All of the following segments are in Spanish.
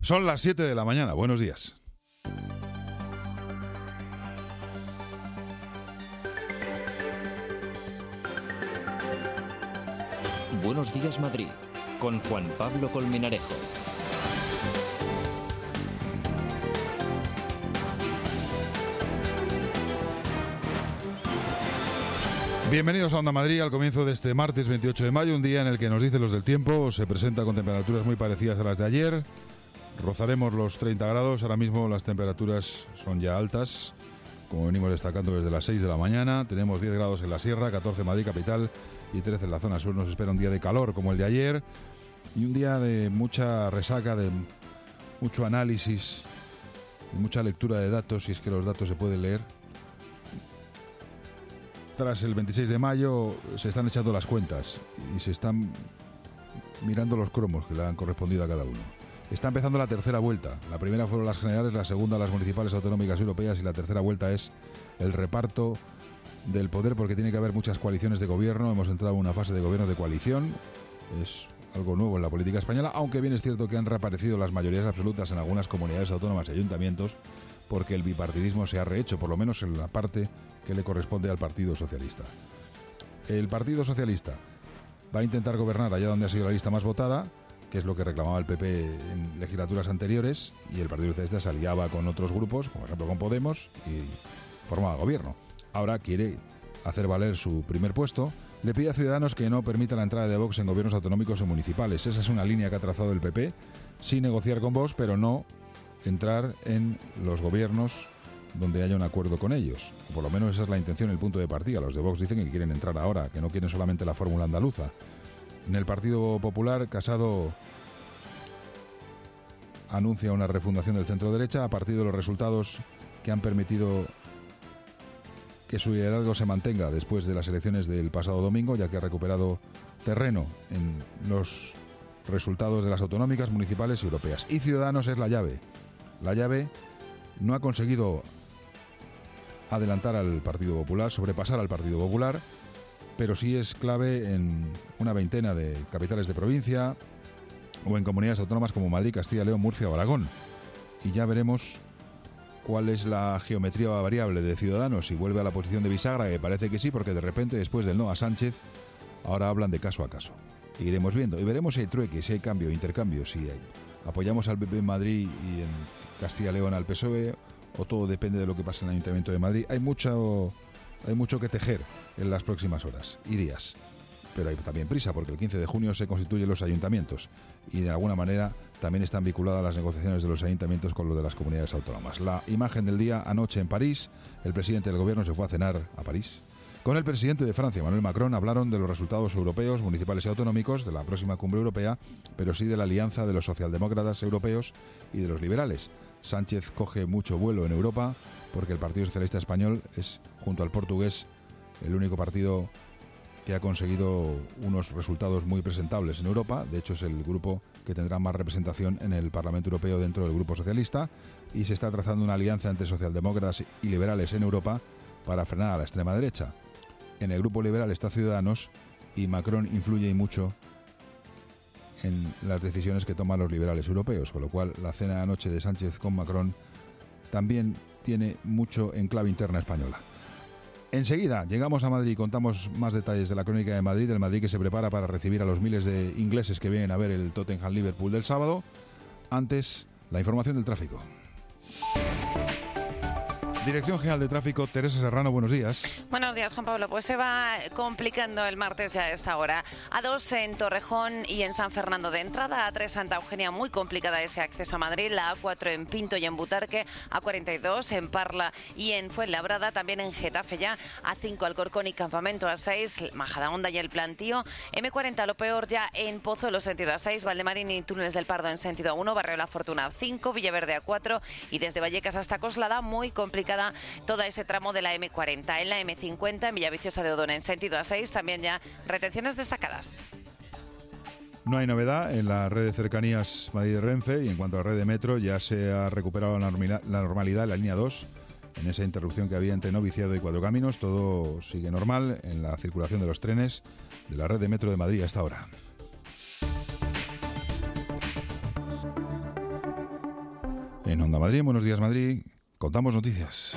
Son las 7 de la mañana. Buenos días. Buenos días, Madrid, con Juan Pablo Colmenarejo. Bienvenidos a Onda Madrid al comienzo de este martes 28 de mayo, un día en el que nos dicen los del tiempo, se presenta con temperaturas muy parecidas a las de ayer, rozaremos los 30 grados, ahora mismo las temperaturas son ya altas, como venimos destacando desde las 6 de la mañana, tenemos 10 grados en la sierra, 14 en Madrid capital y 13 en la zona sur. Nos espera un día de calor como el de ayer y un día de mucha resaca, de mucho análisis y mucha lectura de datos, si es que los datos se pueden leer. Tras el 26 de mayo se están echando las cuentas y se están mirando los cromos que le han correspondido a cada uno. Está empezando la tercera vuelta. La primera fueron las generales, la segunda las municipales, autonómicas y europeas, y la tercera vuelta es el reparto del poder, porque tiene que haber muchas coaliciones de gobierno. Hemos entrado en una fase de gobierno de coalición. Es algo nuevo en la política española, aunque bien es cierto que han reaparecido las mayorías absolutas en algunas comunidades autónomas y ayuntamientos, porque el bipartidismo se ha rehecho, por lo menos en la parte que le corresponde al Partido Socialista. El Partido Socialista va a intentar gobernar allá donde ha sido la lista más votada, que es lo que reclamaba el PP en legislaturas anteriores, y el Partido Socialista se aliaba con otros grupos, como por ejemplo con Podemos, y formaba gobierno. Ahora quiere hacer valer su primer puesto. Le pide a Ciudadanos que no permita la entrada de Vox en gobiernos autonómicos o municipales. Esa es una línea que ha trazado el PP, sin negociar con Vox, pero no entrar en los gobiernos donde haya un acuerdo con ellos. O por lo menos esa es la intención, el punto de partida. Los de Vox dicen que quieren entrar ahora, que no quieren solamente la fórmula andaluza. En el Partido Popular, Casado anuncia una refundación del centro-derecha a partir de los resultados que han permitido que su liderazgo se mantenga después de las elecciones del pasado domingo, ya que ha recuperado terreno en los resultados de las autonómicas, municipales y europeas. Y Ciudadanos es la llave. La llave no ha conseguido adelantar al Partido Popular, sobrepasar al Partido Popular, pero sí es clave en una veintena de capitales de provincia o en comunidades autónomas como Madrid, Castilla, León, Murcia o Aragón. Y ya veremos cuál es la geometría variable de Ciudadanos, si vuelve a la posición de bisagra, que parece que sí, porque de repente después del no a Sánchez, ahora hablan de caso a caso. Y iremos viendo, y veremos si hay trueque, si hay cambio, intercambio, si apoyamos al PP en Madrid y en Castilla y León al PSOE, o todo depende de lo que pase en el Ayuntamiento de Madrid. Hay mucho que tejer en las próximas horas y días, pero hay también prisa, porque el 15 de junio se constituyen los ayuntamientos y de alguna manera también están vinculadas las negociaciones de los ayuntamientos con lo de las comunidades autónomas. La imagen del día: anoche en París, el presidente del gobierno se fue a cenar a París con el presidente de Francia, Emmanuel Macron. Hablaron de los resultados europeos, municipales y autonómicos de la próxima cumbre europea, pero sí de la alianza de los socialdemócratas europeos y de los liberales. Sánchez coge mucho vuelo en Europa porque el Partido Socialista Español es, junto al portugués, el único partido que ha conseguido unos resultados muy presentables en Europa. De hecho, es el grupo que tendrá más representación en el Parlamento Europeo dentro del Grupo Socialista, y se está trazando una alianza entre socialdemócratas y liberales en Europa para frenar a la extrema derecha. En el Grupo Liberal está Ciudadanos, y Macron influye y mucho en las decisiones que toman los liberales europeos, con lo cual la cena de anoche de Sánchez con Macron también tiene mucho en clave interna española. Enseguida llegamos a Madrid y contamos más detalles de la crónica de Madrid, del Madrid que se prepara para recibir a los miles de ingleses que vienen a ver el Tottenham-Liverpool del sábado. Antes, la información del tráfico. Dirección General de Tráfico, Teresa Serrano, buenos días. Buenos días, Juan Pablo. Pues se va complicando el martes ya a esta hora. A2 en Torrejón y en San Fernando de entrada, A3 Santa Eugenia, muy complicada ese acceso a Madrid, la A4 en Pinto y en Butarque, A42 en Parla y en Fuenlabrada, también en Getafe ya, A5 Alcorcón y Campamento, A6 Majadahonda y el Plantío, M40 lo peor ya en Pozuelo sentido A6, Valdemarín y Túneles del Pardo en sentido A1, Barrio La Fortuna A5, Villaverde A4 y desde Vallecas hasta Coslada, muy complicada todo ese tramo de la M40. En la M50 en Villaviciosa de Odón en sentido A6 también ya retenciones destacadas. No hay novedad en la red de cercanías Madrid-Renfe, y en cuanto a la red de metro ya se ha recuperado la normalidad en la línea 2, en esa interrupción que había entre Noviciado y Cuatro Caminos. Todo sigue normal en la circulación de los trenes de la red de metro de Madrid hasta ahora. En Onda Madrid, Buenos Días Madrid, contamos noticias.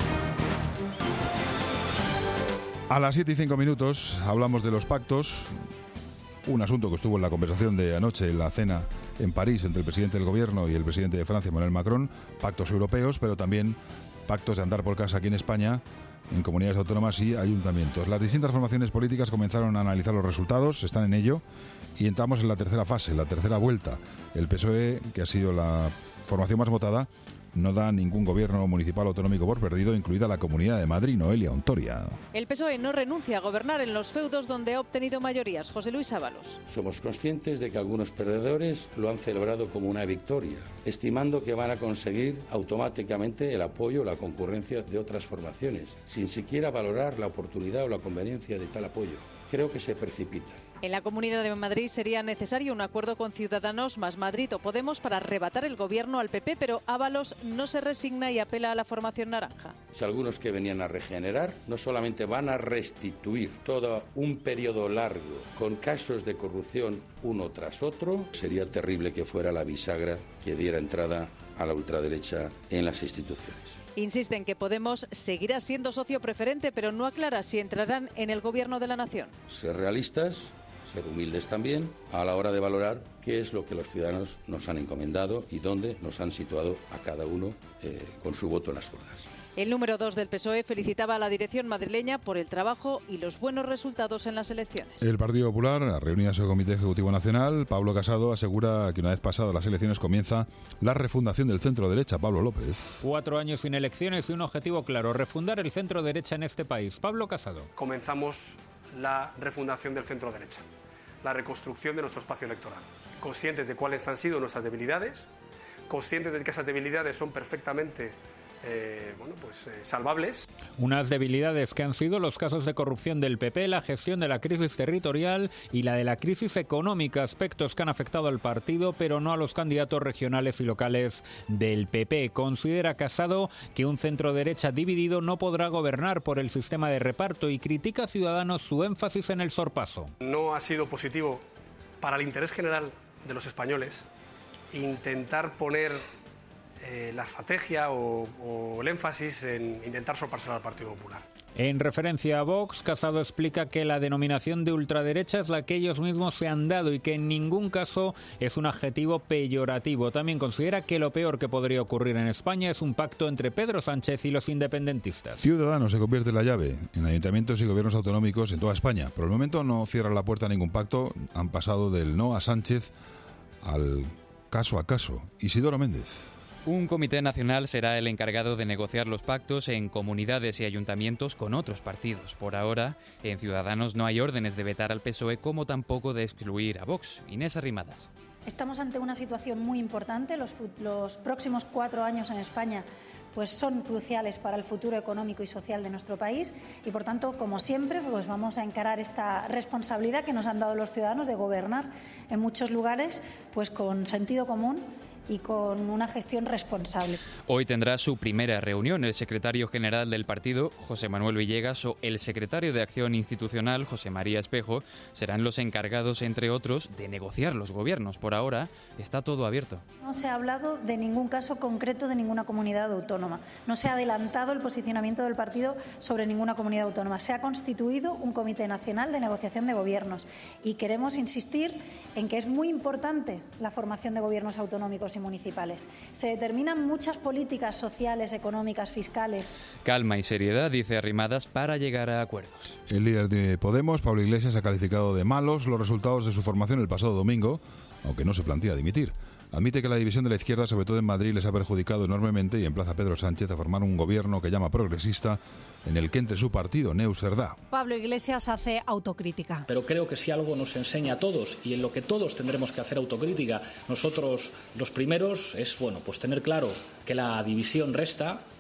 A las 7:05 hablamos de los pactos, un asunto que estuvo en la conversación de anoche en la cena en París entre el presidente del Gobierno y el presidente de Francia, Emmanuel Macron, pactos europeos, pero también pactos de andar por casa aquí en España, en comunidades autónomas y ayuntamientos. Las distintas formaciones políticas comenzaron a analizar los resultados, están en ello, y entramos en la tercera fase, la tercera vuelta. El PSOE, que ha sido la formación más votada, no da ningún gobierno municipal autonómico por perdido, incluida la Comunidad de Madrid. Noelia Ontoria. El PSOE no renuncia a gobernar en los feudos donde ha obtenido mayorías. José Luis Ábalos. Somos conscientes de que algunos perdedores lo han celebrado como una victoria, estimando que van a conseguir automáticamente el apoyo o la concurrencia de otras formaciones, sin siquiera valorar la oportunidad o la conveniencia de tal apoyo. Creo que se precipitan. En la Comunidad de Madrid sería necesario un acuerdo con Ciudadanos más Madrid o Podemos para arrebatar el gobierno al PP, pero Ábalos no se resigna y apela a la formación naranja. Si algunos que venían a regenerar no solamente van a restituir todo un periodo largo con casos de corrupción uno tras otro, sería terrible que fuera la bisagra que diera entrada a la ultraderecha en las instituciones. Insisten que Podemos seguirá siendo socio preferente, pero no aclara si entrarán en el gobierno de la nación. Ser realistas, ser humildes también a la hora de valorar qué es lo que los ciudadanos nos han encomendado y dónde nos han situado a cada uno con su voto en las urnas. El número 2 del PSOE felicitaba a la dirección madrileña por el trabajo y los buenos resultados en las elecciones. El Partido Popular, reunido en su Comité Ejecutivo Nacional, Pablo Casado asegura que una vez pasadas las elecciones comienza la refundación del centro-derecha. Pablo López. 4 años sin elecciones y un objetivo claro, refundar el centro-derecha en este país. Pablo Casado. Comenzamos la refundación del centro-derecha, la reconstrucción de nuestro espacio electoral, conscientes de cuáles han sido nuestras debilidades, conscientes de que esas debilidades son perfectamente salvables. Unas debilidades que han sido los casos de corrupción del PP, la gestión de la crisis territorial y la de la crisis económica, aspectos que han afectado al partido, pero no a los candidatos regionales y locales del PP. Considera Casado que un centro-derecha dividido no podrá gobernar por el sistema de reparto y critica a Ciudadanos su énfasis en el sorpaso. No ha sido positivo para el interés general de los españoles intentar poner la estrategia o el énfasis en intentar sorpasar al Partido Popular. En referencia a Vox, Casado explica que la denominación de ultraderecha es la que ellos mismos se han dado y que en ningún caso es un adjetivo peyorativo. También considera que lo peor que podría ocurrir en España es un pacto entre Pedro Sánchez y los independentistas. Ciudadanos se convierte en la llave en ayuntamientos y gobiernos autonómicos en toda España. Por el momento no cierran la puerta a ningún pacto. Han pasado del no a Sánchez al caso a caso. Isidoro Méndez. Un comité nacional será el encargado de negociar los pactos en comunidades y ayuntamientos con otros partidos. Por ahora, en Ciudadanos no hay órdenes de vetar al PSOE como tampoco de excluir a Vox. Inés Arrimadas. Estamos ante una situación muy importante. Los próximos 4 años en España pues son cruciales para el futuro económico y social de nuestro país y, por tanto, como siempre, pues vamos a encarar esta responsabilidad que nos han dado los ciudadanos de gobernar en muchos lugares pues con sentido común y con una gestión responsable. Hoy tendrá su primera reunión el secretario general del partido, José Manuel Villegas, o el secretario de Acción Institucional, José María Espejo, serán los encargados, entre otros, de negociar los gobiernos. Por ahora está todo abierto. No se ha hablado de ningún caso concreto de ninguna comunidad autónoma. No se ha adelantado el posicionamiento del partido sobre ninguna comunidad autónoma. Se ha constituido un Comité Nacional de Negociación de Gobiernos y queremos insistir en que es muy importante la formación de gobiernos autonómicos y municipales. Se determinan muchas políticas sociales, económicas, fiscales. Calma y seriedad, dice Arrimadas, para llegar a acuerdos. El líder de Podemos, Pablo Iglesias, ha calificado de malos los resultados de su formación el pasado domingo, aunque no se plantea dimitir. Admite que la división de la izquierda, sobre todo en Madrid, les ha perjudicado enormemente y emplaza a Pedro Sánchez a formar un gobierno que llama progresista, en el que entre su partido, Neus Cerdá. Pablo Iglesias hace autocrítica. Pero creo que si algo nos enseña a todos y en lo que todos tendremos que hacer autocrítica, nosotros los primeros, es pues tener claro que la división resta,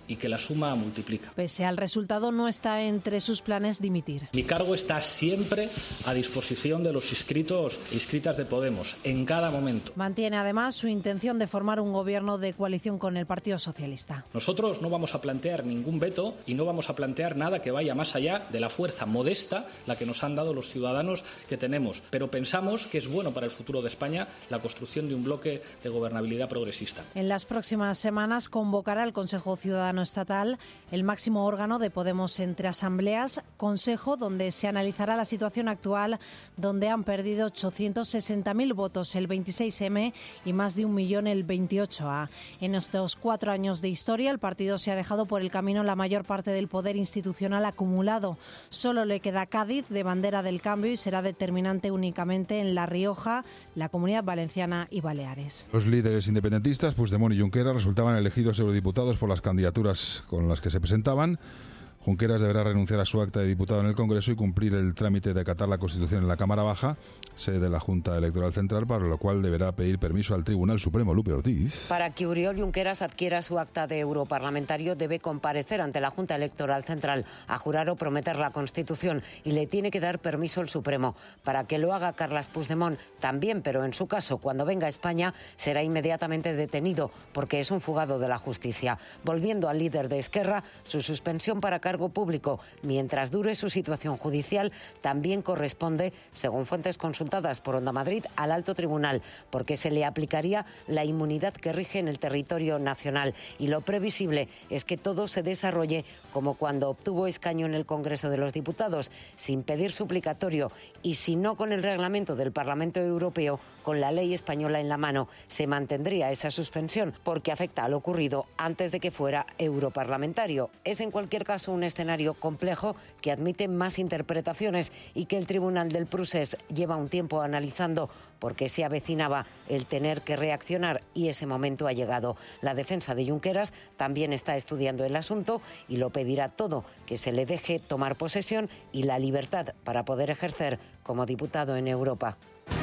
y que la suma multiplica. Pese al resultado, no está entre sus planes dimitir. Mi cargo está siempre a disposición de los inscritos e inscritas de Podemos, en cada momento. Mantiene además su intención de formar un gobierno de coalición con el Partido Socialista. Nosotros no vamos a plantear ningún veto y no vamos a plantear nada que vaya más allá de la fuerza modesta, la que nos han dado los ciudadanos que tenemos. Pero pensamos que es bueno para el futuro de España la construcción de un bloque de gobernabilidad progresista. En las próximas semanas convocará el Consejo Ciudadano Estatal, el máximo órgano de Podemos entre asambleas, consejo donde se analizará la situación actual, donde han perdido 860.000 votos el 26M y más de 1 millón el 28A. En estos 4 años de historia, el partido se ha dejado por el camino la mayor parte del poder institucional acumulado. Solo le queda Cádiz de bandera del cambio y será determinante únicamente en La Rioja, la Comunidad Valenciana y Baleares. Los líderes independentistas, Puigdemont y Junqueras, resultaban elegidos eurodiputados por las candidaturas con las que se presentaban. Junqueras deberá renunciar a su acta de diputado en el Congreso y cumplir el trámite de acatar la Constitución en la Cámara Baja, sede de la Junta Electoral Central, para lo cual deberá pedir permiso al Tribunal Supremo. Lupe Ortiz. Para que Oriol Junqueras adquiera su acta de europarlamentario, debe comparecer ante la Junta Electoral Central a jurar o prometer la Constitución y le tiene que dar permiso el Supremo. Para que lo haga Carles Puigdemont también, pero en su caso, cuando venga a España, será inmediatamente detenido porque es un fugado de la justicia. Volviendo al líder de Esquerra, su suspensión para cargo público mientras dure su situación judicial también corresponde, según fuentes consultadas por Onda Madrid, al Alto Tribunal, porque se le aplicaría la inmunidad que rige en el territorio nacional y lo previsible es que todo se desarrolle como cuando obtuvo escaño en el Congreso de los Diputados, sin pedir suplicatorio y si no con el reglamento del Parlamento Europeo, con la ley española en la mano. Se mantendría esa suspensión porque afecta a lo ocurrido antes de que fuera europarlamentario. Es en cualquier caso un escenario complejo que admite más interpretaciones y que el Tribunal del Procés lleva un tiempo analizando porque se avecinaba el tener que reaccionar y ese momento ha llegado. La defensa de Junqueras también está estudiando el asunto y lo pedirá todo, que se le deje tomar posesión y la libertad para poder ejercer como diputado en Europa.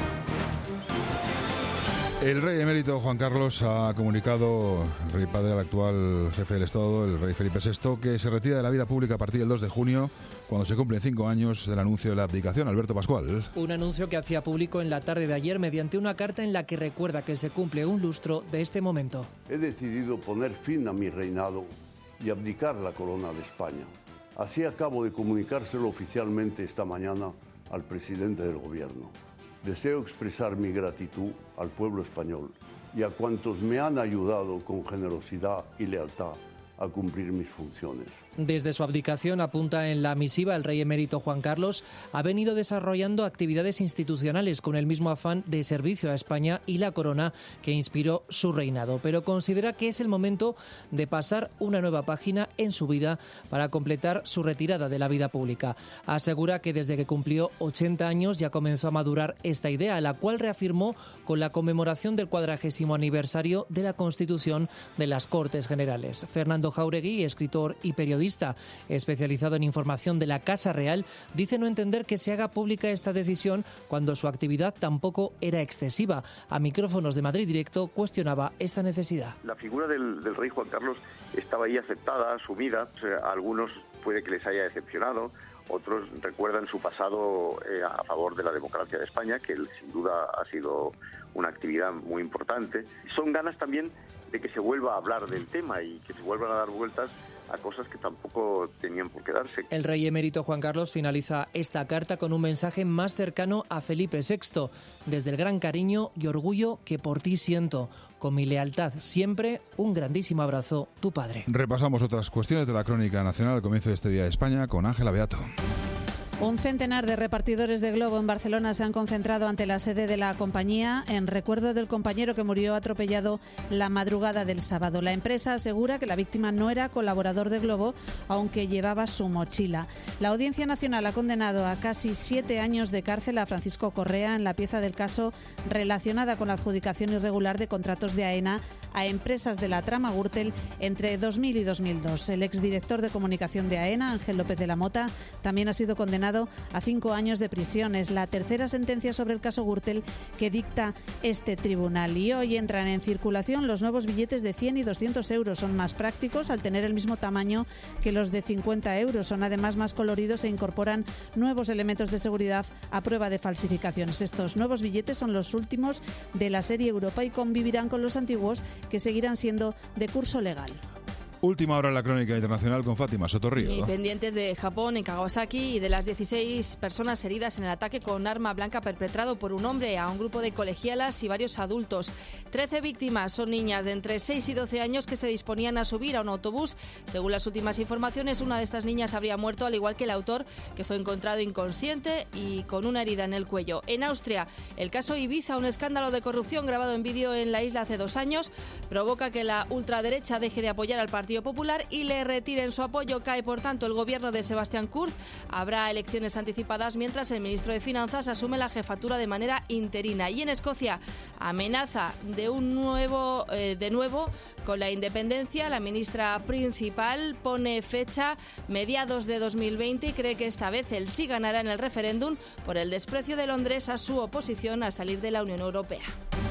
El rey emérito Juan Carlos ha comunicado, el rey padre, al actual jefe del Estado, el rey Felipe VI, que se retira de la vida pública a partir del 2 de junio, cuando se cumplen 5 años del anuncio de la abdicación. Alberto Pascual. Un anuncio que hacía público en la tarde de ayer mediante una carta en la que recuerda que se cumple un lustro de este momento. He decidido poner fin a mi reinado y abdicar la corona de España. Así acabo de comunicárselo oficialmente esta mañana al presidente del Gobierno. Deseo expresar mi gratitud al pueblo español y a cuantos me han ayudado con generosidad y lealtad a cumplir mis funciones. Desde su abdicación, apunta en la misiva, el rey emérito Juan Carlos ha venido desarrollando actividades institucionales con el mismo afán de servicio a España y la corona que inspiró su reinado, pero considera que es el momento de pasar una nueva página en su vida para completar su retirada de la vida pública. Asegura que desde que cumplió 80 años ya comenzó a madurar esta idea, la cual reafirmó con la conmemoración del 40º aniversario de la Constitución de las Cortes Generales. Fernando Jáuregui, escritor y periodista especializado en información de la Casa Real, dice no entender que se haga pública esta decisión cuando su actividad tampoco era excesiva. A micrófonos de Madrid Directo cuestionaba esta necesidad. La figura del rey Juan Carlos estaba ahí aceptada, asumida. A algunos puede que les haya decepcionado, otros recuerdan su pasado a favor de la democracia de España, que sin duda ha sido una actividad muy importante. Son ganas también de que se vuelva a hablar del tema y que se vuelvan a dar vueltas a cosas que tampoco tenían por qué darse. El rey emérito Juan Carlos finaliza esta carta con un mensaje más cercano a Felipe VI. Desde el gran cariño y orgullo que por ti siento, con mi lealtad siempre, un grandísimo abrazo, tu padre. Repasamos otras cuestiones de la crónica nacional al comienzo de este Día de España con Ángela Beato. Un centenar de repartidores de Globo en Barcelona se han concentrado ante la sede de la compañía en recuerdo del compañero que murió atropellado la madrugada del sábado. La empresa asegura que la víctima no era colaborador de Globo, aunque llevaba su mochila. La Audiencia Nacional ha condenado a casi 7 años de cárcel a Francisco Correa en la pieza del caso relacionada con la adjudicación irregular de contratos de AENA a empresas de la trama Gürtel entre 2000 y 2002. El exdirector de comunicación de AENA, Ángel López de la Mota, también ha sido condenado condenado a 5 años de prisión. Es la tercera sentencia sobre el caso Gürtel que dicta este tribunal. Y hoy entran en circulación los nuevos billetes de 100 y 200 euros. Son más prácticos al tener el mismo tamaño que los de 50 euros. Son además más coloridos e incorporan nuevos elementos de seguridad a prueba de falsificaciones. Estos nuevos billetes son los últimos de la serie Europa y convivirán con los antiguos, que seguirán siendo de curso legal. Última hora en la crónica internacional con Fátima Sotorrío. Y pendientes de Japón, en Kawasaki, y de las 16 personas heridas en el ataque con arma blanca perpetrado por un hombre a un grupo de colegialas y varios adultos. 13 víctimas son niñas de entre 6 y 12 años que se disponían a subir a un autobús. Según las últimas informaciones, una de estas niñas habría muerto, al igual que el autor, que fue encontrado inconsciente y con una herida en el cuello. En Austria, el caso Ibiza, un escándalo de corrupción grabado en vídeo en la isla hace 2 años, provoca que la ultraderecha deje de apoyar al Partido Popular y le retiren su apoyo. Cae, por tanto, el gobierno de Sebastián Kurz. Habrá elecciones anticipadas mientras el ministro de Finanzas asume la jefatura de manera interina. Y en Escocia, amenaza de nuevo con la independencia. La ministra principal pone fecha mediados de 2020 y cree que esta vez el sí ganará en el referéndum por el desprecio de Londres a su oposición a salir de la Unión Europea.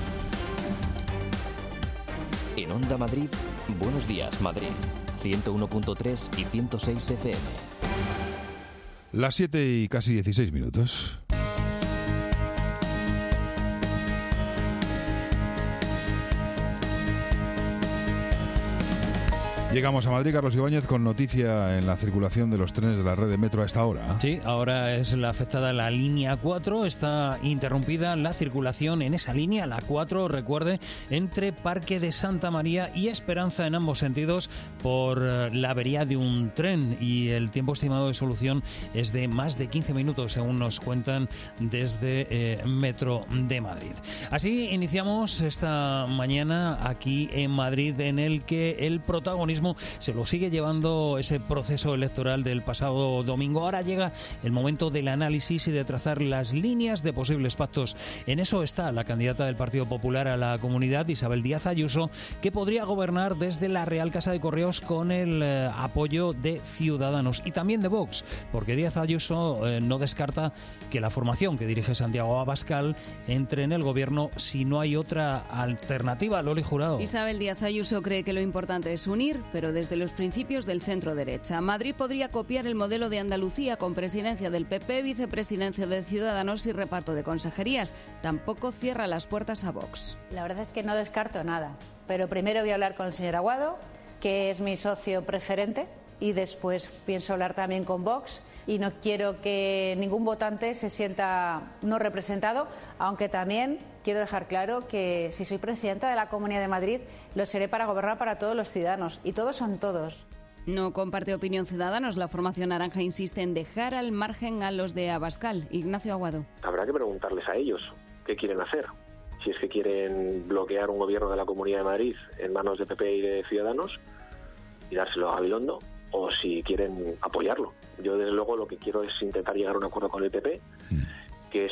En Onda Madrid, Buenos Días Madrid, 101.3 y 106 FM. Las 7 y casi 16 minutos. Llegamos a Madrid, Carlos Ibáñez, con noticia en la circulación de los trenes de la red de metro a esta hora. Sí, ahora es la afectada la línea 4. Está interrumpida la circulación en esa línea, la 4, recuerde, entre Parque de Santa María y Esperanza en ambos sentidos por la avería de un tren. Y el tiempo estimado de solución es de más de 15 minutos, según nos cuentan desde Metro de Madrid. Así iniciamos esta mañana aquí en Madrid, en el que el protagonismo se lo sigue llevando ese proceso electoral del pasado domingo. Ahora llega el momento del análisis y de trazar las líneas de posibles pactos. En eso está la candidata del Partido Popular a la Comunidad, Isabel Díaz Ayuso, que podría gobernar desde la Real Casa de Correos con el apoyo de Ciudadanos y también de Vox, porque Díaz Ayuso no descarta que la formación que dirige Santiago Abascal entre en el gobierno si no hay otra alternativa. Loli Jurado. Isabel Díaz Ayuso cree que lo importante es unir, pero desde los principios del centro derecha. Madrid podría copiar el modelo de Andalucía con presidencia del PP, vicepresidencia de Ciudadanos y reparto de consejerías. Tampoco cierra las puertas a Vox. La verdad es que no descarto nada, pero primero voy a hablar con el señor Aguado, que es mi socio preferente, y después pienso hablar también con Vox. Y no quiero que ningún votante se sienta no representado, aunque también quiero dejar claro que si soy presidenta de la Comunidad de Madrid, lo seré para gobernar para todos los ciudadanos, y todos son todos. No comparte opinión Ciudadanos. La formación naranja insiste en dejar al margen a los de Abascal. Ignacio Aguado. Habrá que preguntarles a ellos qué quieren hacer. Si es que quieren bloquear un gobierno de la Comunidad de Madrid en manos de PP y de Ciudadanos y dárselo a Gabilondo, o si quieren apoyarlo. Yo, desde luego, lo que quiero es intentar llegar a un acuerdo con el PP, que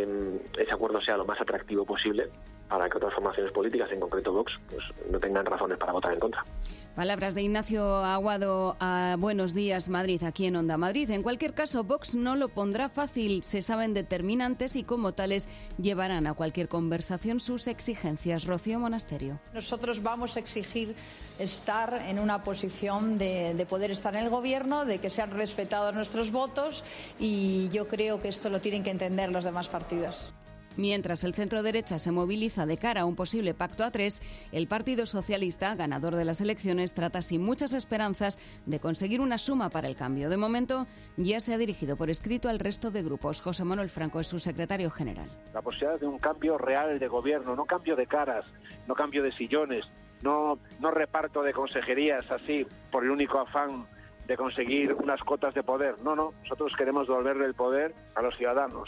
ese acuerdo sea lo más atractivo posible para que otras formaciones políticas, en concreto Vox, pues no tengan razones para votar en contra. Palabras de Ignacio Aguado a Buenos Días Madrid, aquí en Onda Madrid. En cualquier caso, Vox no lo pondrá fácil. Se saben determinantes y como tales llevarán a cualquier conversación sus exigencias. Rocío Monasterio. Nosotros vamos a exigir estar en una posición de poder estar en el gobierno, de que sean respetados nuestros votos, y yo creo que esto lo tienen que entender los demás partidos. Mientras el centro-derecha se moviliza de cara a un posible pacto a 3, el Partido Socialista, ganador de las elecciones, trata sin muchas esperanzas de conseguir una suma para el cambio. De momento, ya se ha dirigido por escrito al resto de grupos. José Manuel Franco es su secretario general. La posibilidad de un cambio real de gobierno, no cambio de caras, no cambio de sillones, no reparto de consejerías así por el único afán de conseguir unas cotas de poder. No, nosotros queremos devolverle el poder a los ciudadanos.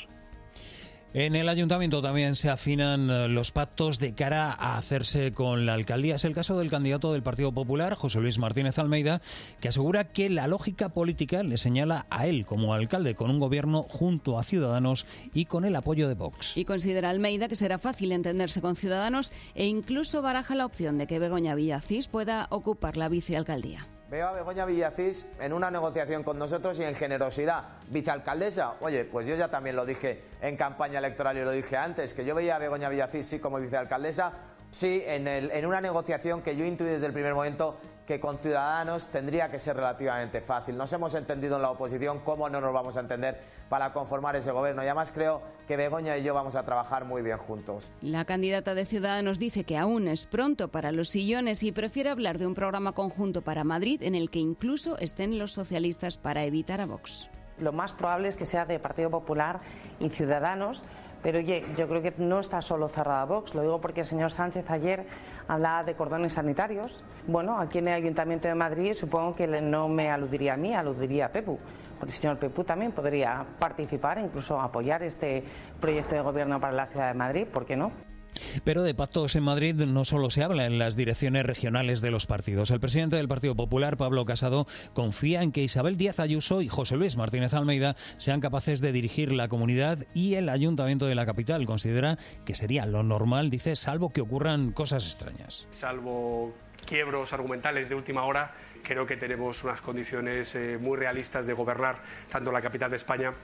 En el Ayuntamiento también se afinan los pactos de cara a hacerse con la alcaldía. Es el caso del candidato del Partido Popular, José Luis Martínez Almeida, que asegura que la lógica política le señala a él como alcalde con un gobierno junto a Ciudadanos y con el apoyo de Vox. Y considera Almeida que será fácil entenderse con Ciudadanos e incluso baraja la opción de que Begoña Villacís pueda ocupar la vicealcaldía. Veo a Begoña Villacís en una negociación con nosotros y en generosidad. Vicealcaldesa, oye, pues yo ya también lo dije en campaña electoral y lo dije antes, que yo veía a Begoña Villacís sí como vicealcaldesa, sí en una negociación que yo intuí desde el primer momento que con Ciudadanos tendría que ser relativamente fácil. Nos hemos entendido en la oposición, ¿cómo no nos vamos a entender para conformar ese gobierno? Y además creo que Begoña y yo vamos a trabajar muy bien juntos. La candidata de Ciudadanos dice que aún es pronto para los sillones y prefiere hablar de un programa conjunto para Madrid en el que incluso estén los socialistas para evitar a Vox. Lo más probable es que sea de Partido Popular y Ciudadanos. Pero oye, yo creo que no está solo cerrada Vox, lo digo porque el señor Sánchez ayer hablaba de cordones sanitarios. Bueno, aquí en el Ayuntamiento de Madrid supongo que no me aludiría a mí, aludiría a Pepu. Porque el señor Pepu también podría participar, incluso apoyar este proyecto de gobierno para la ciudad de Madrid, ¿por qué no? Pero de pactos en Madrid no solo se habla en las direcciones regionales de los partidos. El presidente del Partido Popular, Pablo Casado, confía en que Isabel Díaz Ayuso y José Luis Martínez Almeida sean capaces de dirigir la comunidad y el ayuntamiento de la capital. Considera que sería lo normal, dice, salvo que ocurran cosas extrañas. Salvo quiebros argumentales de última hora, creo que tenemos unas condiciones muy realistas de gobernar tanto la capital de España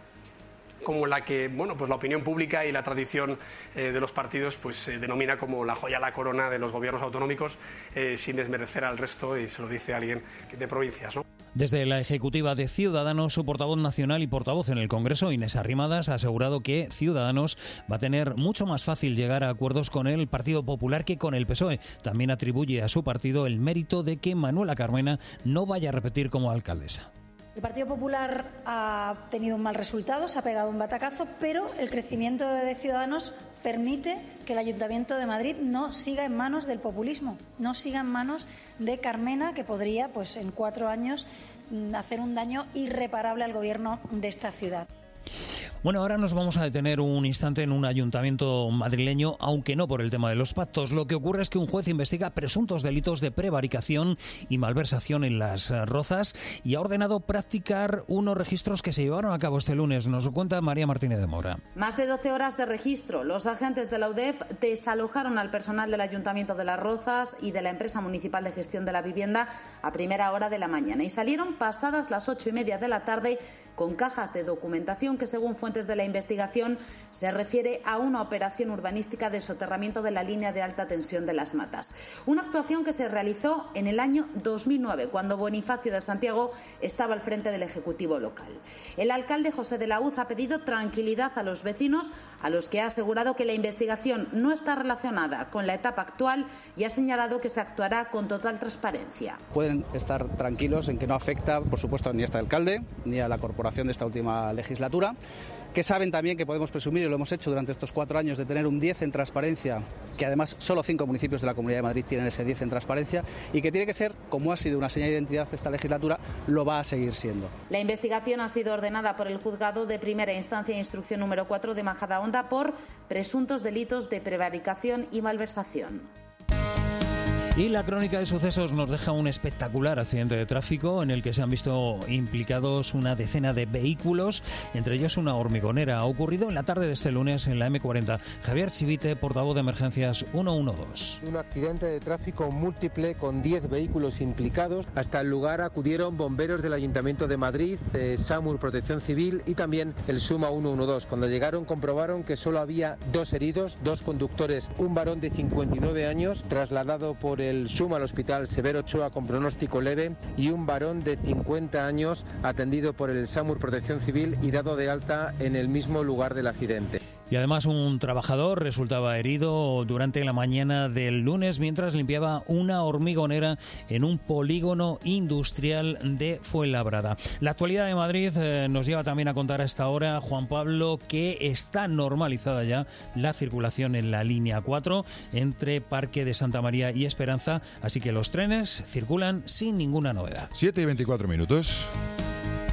como la que, bueno, pues la opinión pública y la tradición de los partidos pues se denomina como la joya, la corona de los gobiernos autonómicos, sin desmerecer al resto, y se lo dice alguien de provincias, ¿no? Desde la ejecutiva de Ciudadanos, su portavoz nacional y portavoz en el Congreso, Inés Arrimadas, ha asegurado que Ciudadanos va a tener mucho más fácil llegar a acuerdos con el Partido Popular que con el PSOE. También atribuye a su partido el mérito de que Manuela Carmena no vaya a repetir como alcaldesa. El Partido Popular ha tenido un mal resultado, se ha pegado un batacazo, pero el crecimiento de Ciudadanos permite que el Ayuntamiento de Madrid no siga en manos del populismo, no siga en manos de Carmena, que podría, pues en 4 años, hacer un daño irreparable al gobierno de esta ciudad. Bueno, ahora nos vamos a detener un instante en un ayuntamiento madrileño, aunque no por el tema de los pactos. Lo que ocurre es que un juez investiga presuntos delitos de prevaricación y malversación en Las Rozas y ha ordenado practicar unos registros que se llevaron a cabo este lunes. Nos lo cuenta María Martínez de Mora. Más de 12 horas de registro. Los agentes de la UDEF desalojaron al personal del Ayuntamiento de Las Rozas y de la Empresa Municipal de Gestión de la Vivienda a primera hora de la mañana y salieron pasadas las 8:30 de la tarde con cajas de documentación que, según fuentes de la investigación, se refiere a una operación urbanística de soterramiento de la línea de alta tensión de Las Matas. Una actuación que se realizó en el año 2009, cuando Bonifacio de Santiago estaba al frente del Ejecutivo local. El alcalde José de la Hoz ha pedido tranquilidad a los vecinos, a los que ha asegurado que la investigación no está relacionada con la etapa actual y ha señalado que se actuará con total transparencia. Pueden estar tranquilos en que no afecta, por supuesto, ni a este alcalde ni a la corporación de esta última legislatura, que saben también que podemos presumir, y lo hemos hecho durante estos 4 años, de tener un 10 en transparencia, que además solo 5 municipios de la Comunidad de Madrid tienen ese 10 en transparencia, y que tiene que ser, como ha sido una señal de identidad esta legislatura, lo va a seguir siendo. La investigación ha sido ordenada por el Juzgado de Primera Instancia e Instrucción número 4 de Majadahonda por presuntos delitos de prevaricación y malversación. Y la crónica de sucesos nos deja un espectacular accidente de tráfico en el que se han visto implicados una decena de vehículos, entre ellos una hormigonera. Ha ocurrido en la tarde de este lunes en la M40. Javier Chivite, portavoz de Emergencias 112. Un accidente de tráfico múltiple con 10 vehículos implicados. Hasta el lugar acudieron bomberos del Ayuntamiento de Madrid, SAMUR Protección Civil y también el SUMA 112. Cuando llegaron comprobaron que solo había 2 heridos, 2 conductores, un varón de 59 años trasladado por el SUMA al Hospital Severo Ochoa con pronóstico leve y un varón de 50 años atendido por el SAMUR Protección Civil y dado de alta en el mismo lugar del accidente. Y además un trabajador resultaba herido durante la mañana del lunes mientras limpiaba una hormigonera en un polígono industrial de Fuenlabrada. La actualidad de Madrid nos lleva también a contar a esta hora, Juan Pablo, que está normalizada ya la circulación en la línea 4 entre Parque de Santa María y Esperanza, así que los trenes circulan sin ninguna novedad. 7:24.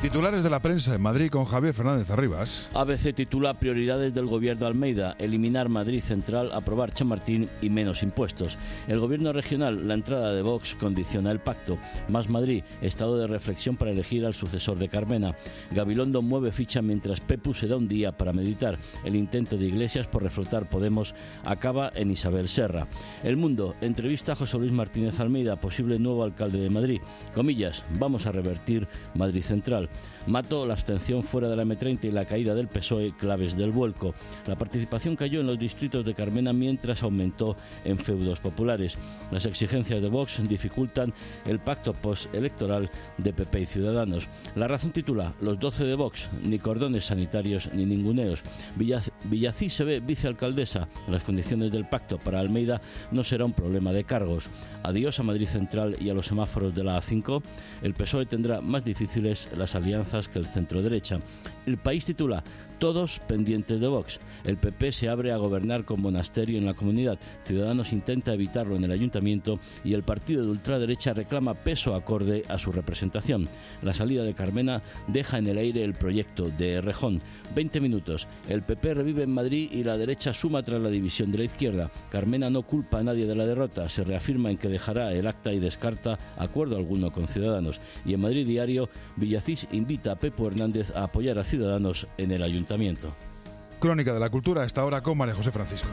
Titulares de la prensa en Madrid con Javier Fernández Arribas. ABC titula Prioridades del Gobierno de Almeida: eliminar Madrid Central, aprobar Chamartín y menos impuestos. El Gobierno regional, la entrada de Vox condiciona el pacto. Más Madrid, estado de reflexión para elegir al sucesor de Carmena. Gabilondo mueve ficha mientras Pepu se da un día para meditar. El intento de Iglesias por reflotar Podemos acaba en Isabel Serra. El Mundo, entrevista a José Luis Martínez Almeida, posible nuevo alcalde de Madrid. Comillas, vamos a revertir Madrid Central. Mato, la abstención fuera de la M30 y la caída del PSOE, claves del vuelco. La participación cayó en los distritos de Carmena mientras aumentó en feudos populares. Las exigencias de Vox dificultan el pacto postelectoral de PP y Ciudadanos. La Razón titula Los 12 de Vox, ni cordones sanitarios ni ninguneos. Villacís se ve vicealcaldesa. Las condiciones del pacto para Almeida no será un problema de cargos. Adiós a Madrid Central y a los semáforos de la A5. El PSOE tendrá más difíciles las alianzas que el centro-derecha. El País titula Todos pendientes de Vox. El PP se abre a gobernar con monasterio en la comunidad. Ciudadanos intenta evitarlo en el ayuntamiento y el partido de ultraderecha reclama peso acorde a su representación. La salida de Carmena deja en el aire el proyecto de Errejón. 20 minutos. El PP revive en Madrid y la derecha suma tras la división de la izquierda. Carmena no culpa a nadie de la derrota. Se reafirma en que dejará el acta y descarta acuerdo alguno con Ciudadanos. Y en Madrid Diario, Villacís invita a Pepo Hernández a apoyar a Ciudadanos en el ayuntamiento. Crónica de la Cultura a esta hora con María José Francisco.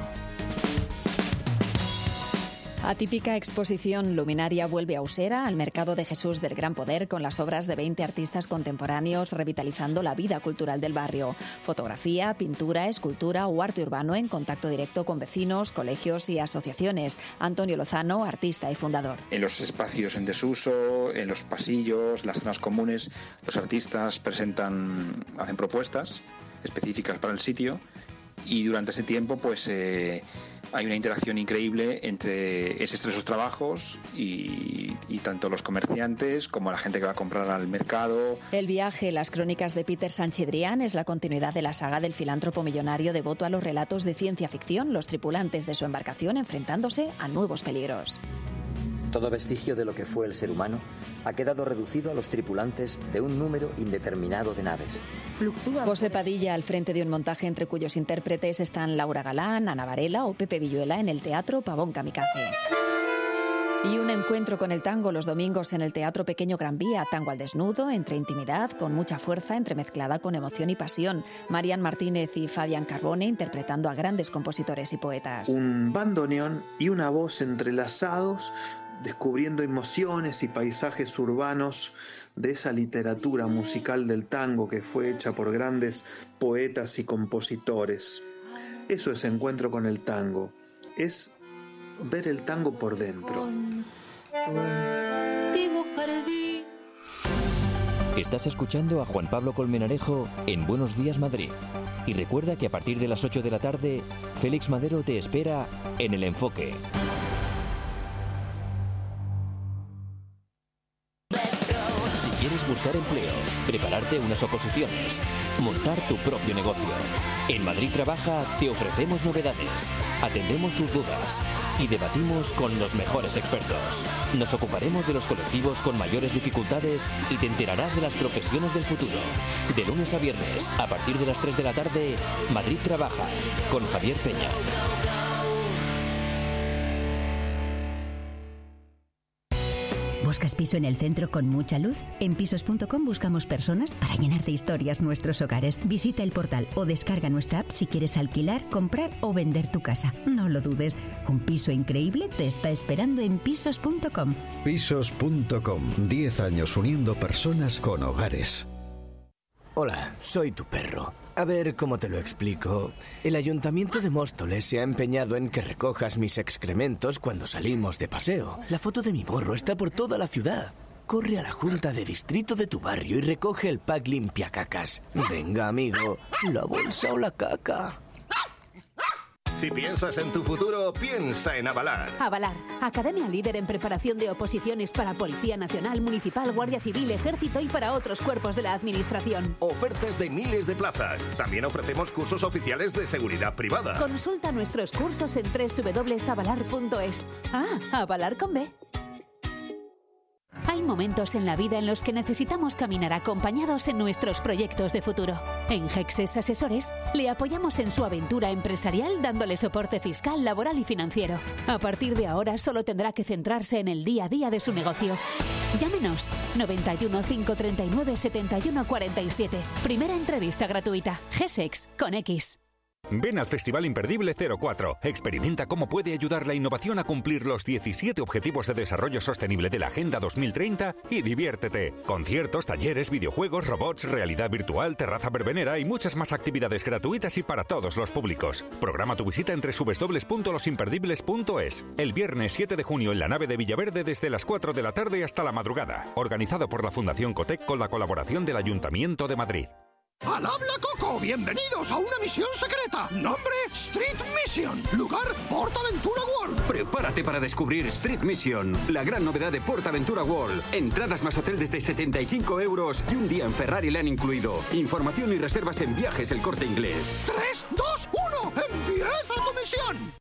Atípica exposición luminaria vuelve a Usera, al Mercado de Jesús del Gran Poder, con las obras de 20 artistas contemporáneos revitalizando la vida cultural del barrio. Fotografía, pintura, escultura o arte urbano en contacto directo con vecinos, colegios y asociaciones. Antonio Lozano, artista y fundador. En los espacios en desuso, en los pasillos, las zonas comunes, los artistas hacen propuestas específicas para el sitio y durante ese tiempo pues hay una interacción increíble entre esos trabajos y tanto los comerciantes como la gente que va a comprar al mercado. El viaje, las crónicas de Peter Sanchedrián, es la continuidad de la saga del filántropo millonario devoto a los relatos de ciencia ficción, los tripulantes de su embarcación enfrentándose a nuevos peligros. Todo vestigio de lo que fue el ser humano ha quedado reducido a los tripulantes de un número indeterminado de naves. José Padilla al frente de un montaje entre cuyos intérpretes están Laura Galán, Ana Varela o Pepe Villuela en el Teatro Pavón Kamikaze. Y un encuentro con el tango los domingos en el Teatro Pequeño Gran Vía, tango al desnudo, entre intimidad, con mucha fuerza, entremezclada con emoción y pasión. Marian Martínez y Fabián Carbone interpretando a grandes compositores y poetas. Un bandoneón y una voz entrelazados, descubriendo emociones y paisajes urbanos de esa literatura musical del tango que fue hecha por grandes poetas y compositores. Eso es encuentro con el tango, es ver el tango por dentro. Estás escuchando a Juan Pablo Colmenarejo en Buenos Días Madrid. Y recuerda que a partir de las 8 de la tarde, Félix Madero te espera en El Enfoque. ¿Quieres buscar empleo, prepararte unas oposiciones, montar tu propio negocio? En Madrid Trabaja te ofrecemos novedades, atendemos tus dudas y debatimos con los mejores expertos. Nos ocuparemos de los colectivos con mayores dificultades y te enterarás de las profesiones del futuro. De lunes a viernes, a partir de las 3 de la tarde, Madrid Trabaja, con Javier Peña. ¿Buscas piso en el centro con mucha luz? En Pisos.com buscamos personas para llenar de historias nuestros hogares. Visita el portal o descarga nuestra app si quieres alquilar, comprar o vender tu casa. No lo dudes, un piso increíble te está esperando en Pisos.com. Pisos.com, 10 años uniendo personas con hogares. Hola, soy tu perro. A ver cómo te lo explico. El Ayuntamiento de Móstoles se ha empeñado en que recojas mis excrementos cuando salimos de paseo. La foto de mi morro está por toda la ciudad. Corre a la junta de distrito de tu barrio y recoge el pack limpiacacas. Venga, amigo, la bolsa o la caca. Si piensas en tu futuro, piensa en Avalar. Avalar, academia líder en preparación de oposiciones para Policía Nacional, Municipal, Guardia Civil, Ejército y para otros cuerpos de la Administración. Ofertas de miles de plazas. También ofrecemos cursos oficiales de seguridad privada. Consulta nuestros cursos en www.avalar.es. Ah, Avalar con B. Hay momentos en la vida en los que necesitamos caminar acompañados en nuestros proyectos de futuro. En Gexes Asesores le apoyamos en su aventura empresarial dándole soporte fiscal, laboral y financiero. A partir de ahora solo tendrá que centrarse en el día a día de su negocio. Llámenos 91 539 71 47. Primera entrevista gratuita. Gesex con X. Ven al Festival Imperdible 04. Experimenta cómo puede ayudar la innovación a cumplir los 17 Objetivos de Desarrollo Sostenible de la Agenda 2030 y diviértete. Conciertos, talleres, videojuegos, robots, realidad virtual, terraza verbenera y muchas más actividades gratuitas y para todos los públicos. Programa tu visita en www.losimperdibles.es. El viernes 7 de junio en la nave de Villaverde desde las 4 de la tarde hasta la madrugada. Organizado por la Fundación Cotec con la colaboración del Ayuntamiento de Madrid. ¡Al habla Coco! ¡Bienvenidos a una misión secreta! Nombre, Street Mission. Lugar, PortAventura World. Prepárate para descubrir Street Mission, la gran novedad de PortAventura World. Entradas más hotel desde 75 € y un día en Ferrari le han incluido. Información y reservas en Viajes El Corte Inglés. 3, 2, 1. ¡Empieza tu misión!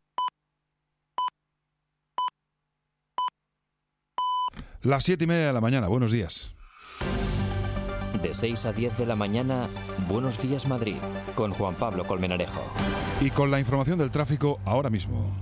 Las 7:30 de la mañana. Buenos días. De 6 a 10 de la mañana, Buenos Días Madrid, con Juan Pablo Colmenarejo. Y con la información del tráfico ahora mismo.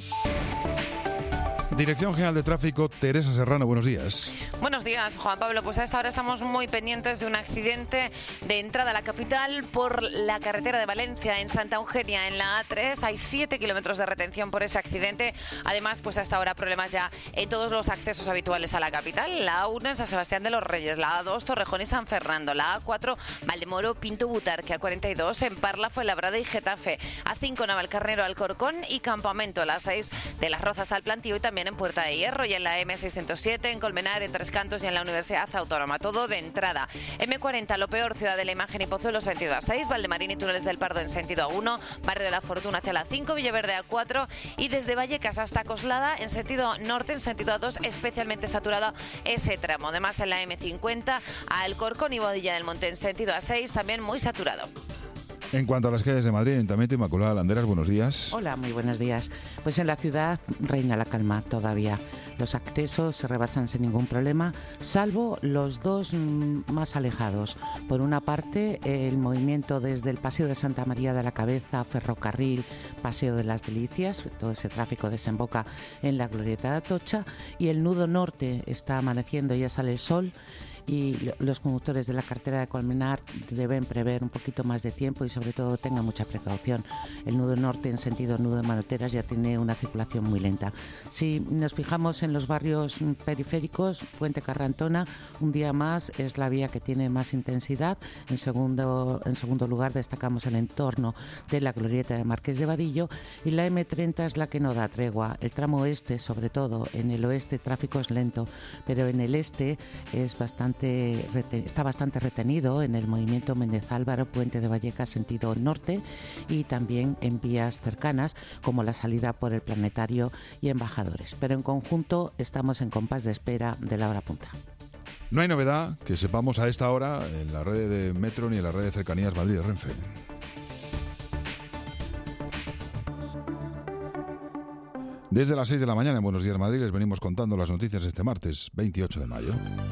Dirección General de Tráfico, Teresa Serrano, buenos días. Buenos días, Juan Pablo. Pues a esta hora estamos muy pendientes de un accidente de entrada a la capital por la carretera de Valencia en Santa Eugenia, en la A3. Hay 7 kilómetros de retención por ese accidente. Además, pues a esta hora problemas ya en todos los accesos habituales a la capital. La A1 en San Sebastián de los Reyes, la A2 Torrejón y San Fernando, la A4 Valdemoro, Pinto Butarque, A42 en Parla, Fuenlabrada y Getafe, A5 Navalcarnero, Alcorcón y Campamento, la A6 de Las Rozas al Plantío y también en Puerta de Hierro y en la M607, en Colmenar, en Tres Cantos y en la Universidad Autónoma. Todo de entrada. M40, lo peor, Ciudad de la Imagen y Pozuelo, sentido A6, Valdemarín y Túneles del Pardo en sentido A1, Barrio de la Fortuna hacia la 5, Villaverde A4 y desde Vallecas hasta Coslada en sentido norte, en sentido A2, especialmente saturado ese tramo. Además, en la M50, a Alcorcón y Boadilla del Monte en sentido A6, también muy saturado. En cuanto a las calles de Madrid, Ayuntamiento, Inmaculada Landeras, buenos días. Hola, muy buenos días. Pues en la ciudad reina la calma todavía. Los accesos se rebasan sin ningún problema, salvo los dos más alejados. Por una parte, el movimiento desde el Paseo de Santa María de la Cabeza, Ferrocarril, Paseo de las Delicias, todo ese tráfico desemboca en la Glorieta de Atocha, y el nudo norte está amaneciendo, ya sale el sol, y los conductores de la carretera de Colmenar deben prever un poquito más de tiempo y sobre todo tengan mucha precaución. El nudo norte en sentido nudo de Manoteras ya tiene una circulación muy lenta. Si nos fijamos en los barrios periféricos, Fuente Carrantona, un día más es la vía que tiene más intensidad. En segundo lugar destacamos el entorno de la Glorieta de Marqués de Vadillo y la M30 es la que no da tregua. El tramo oeste, sobre todo, en el oeste tráfico es lento, pero en el este es está bastante retenido en el movimiento Méndez Álvaro, Puente de Vallecas sentido norte y también en vías cercanas como la salida por el Planetario y Embajadores. Pero en conjunto estamos en compás de espera de la hora punta. No hay novedad que sepamos a esta hora en la red de Metro ni en la red de Cercanías Madrid de Renfe. Desde las 6 de la mañana en Buenos Días Madrid les venimos contando las noticias este martes 28 de mayo.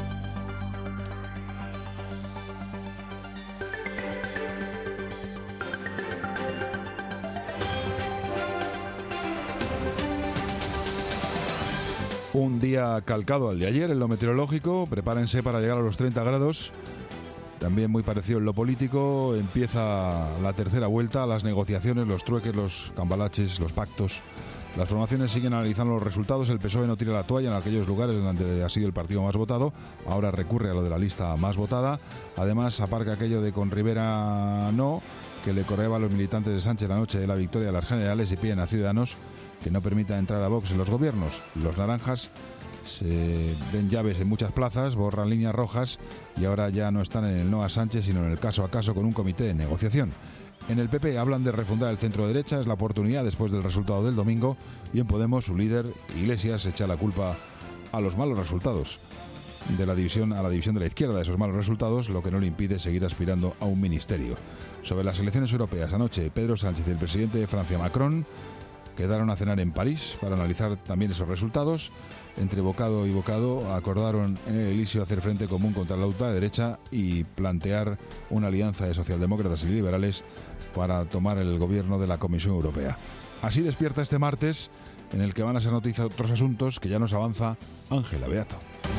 Un día calcado al de ayer en lo meteorológico, prepárense para llegar a los 30 grados. También muy parecido en lo político, empieza la tercera vuelta, las negociaciones, los trueques, los cambalaches, los pactos. Las formaciones siguen analizando los resultados, el PSOE no tira la toalla en aquellos lugares donde ha sido el partido más votado, ahora recurre a lo de la lista más votada. Además, aparca aquello de con Rivera no, que le correaba a los militantes de Sánchez la noche de la victoria de las generales y piden a Ciudadanos que no permita entrar a Vox en los gobiernos. Los naranjas se ven llaves en muchas plazas, borran líneas rojas y ahora ya no están en el no a Sánchez, sino en el caso a caso con un comité de negociación. En el PP hablan de refundar el centro derecha, es la oportunidad después del resultado del domingo, y en Podemos su líder, Iglesias, echa la culpa a los malos resultados de la división, a la división de la izquierda de esos malos resultados, lo que no le impide seguir aspirando a un ministerio. Sobre las elecciones europeas, anoche Pedro Sánchez y el presidente de Francia, Macron, quedaron a cenar en París para analizar también esos resultados. Entre bocado y bocado acordaron en el Elíseo hacer frente común contra la ultraderecha y plantear una alianza de socialdemócratas y liberales para tomar el gobierno de la Comisión Europea. Así despierta este martes, en el que van a ser noticia otros asuntos que ya nos avanza Ángela Beato.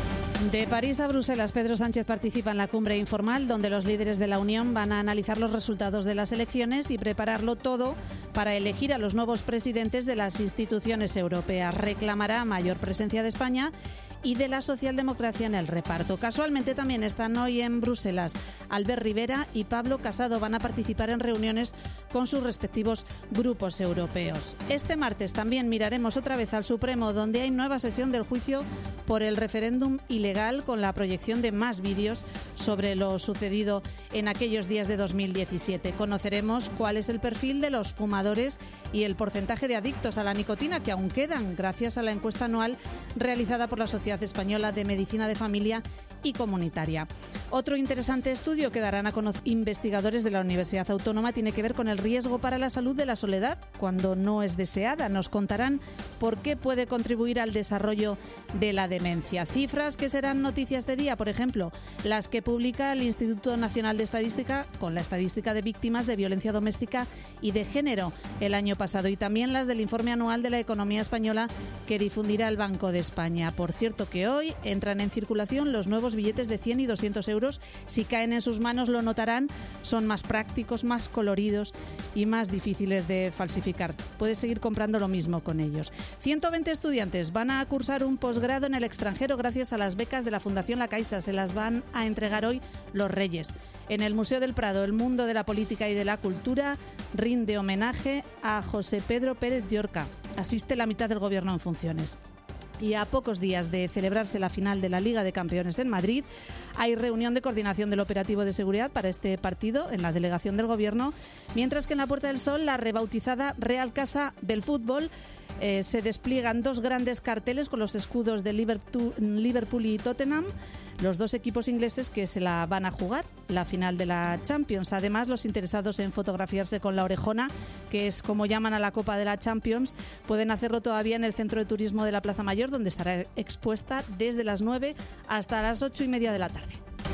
De París a Bruselas, Pedro Sánchez participa en la cumbre informal, donde los líderes de la Unión van a analizar los resultados de las elecciones y prepararlo todo para elegir a los nuevos presidentes de las instituciones europeas. Reclamará mayor presencia de España y de la socialdemocracia en el reparto. Casualmente también están hoy en Bruselas Albert Rivera y Pablo Casado. Van a participar en reuniones con sus respectivos grupos europeos. Este martes también miraremos otra vez al Supremo, donde hay nueva sesión del juicio por el referéndum ilegal, con la proyección de más vídeos sobre lo sucedido en aquellos días de 2017. Conoceremos cuál es el perfil de los fumadores y el porcentaje de adictos a la nicotina, que aún quedan, gracias a la encuesta anual realizada por la Sociedad Española de Medicina de Familia y Comunitaria. Otro interesante estudio que darán a conocer investigadores de la Universidad Autónoma tiene que ver con el riesgo para la salud de la soledad cuando no es deseada. Nos contarán por qué puede contribuir al desarrollo de la demencia. Cifras que serán noticias de día, por ejemplo, las que publica el Instituto Nacional de Estadística con la estadística de víctimas de violencia doméstica y de género el año pasado, y también las del informe anual de la economía española que difundirá el Banco de España. Por cierto, que hoy entran en circulación los nuevos billetes de 100 y 200 euros. Si caen en sus manos lo notarán, son más prácticos, más coloridos y más difíciles de falsificar. Puedes seguir comprando lo mismo con ellos. 120 estudiantes van a cursar un posgrado en el extranjero gracias a las becas de la Fundación La Caixa. Se las van a entregar hoy los Reyes. En el Museo del Prado, el mundo de la política y de la cultura rinde homenaje a José Pedro Pérez Llorca. Asiste la mitad del gobierno en funciones. Y a pocos días de celebrarse la final de la Liga de Campeones en Madrid, hay reunión de coordinación del operativo de seguridad para este partido en la delegación del Gobierno, mientras que en la Puerta del Sol, la rebautizada Real Casa del Fútbol, se despliegan dos grandes carteles con los escudos de Liverpool y Tottenham, los dos equipos ingleses que se la van a jugar, la final de la Champions. Además, los interesados en fotografiarse con la orejona, que es como llaman a la Copa de la Champions, pueden hacerlo todavía en el Centro de Turismo de la Plaza Mayor, donde estará expuesta desde las 9 hasta las 8:30 de la tarde.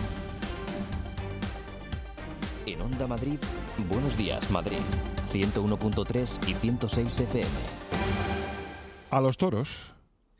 En Onda Madrid, Buenos Días Madrid, 101.3 y 106 FM. A los toros.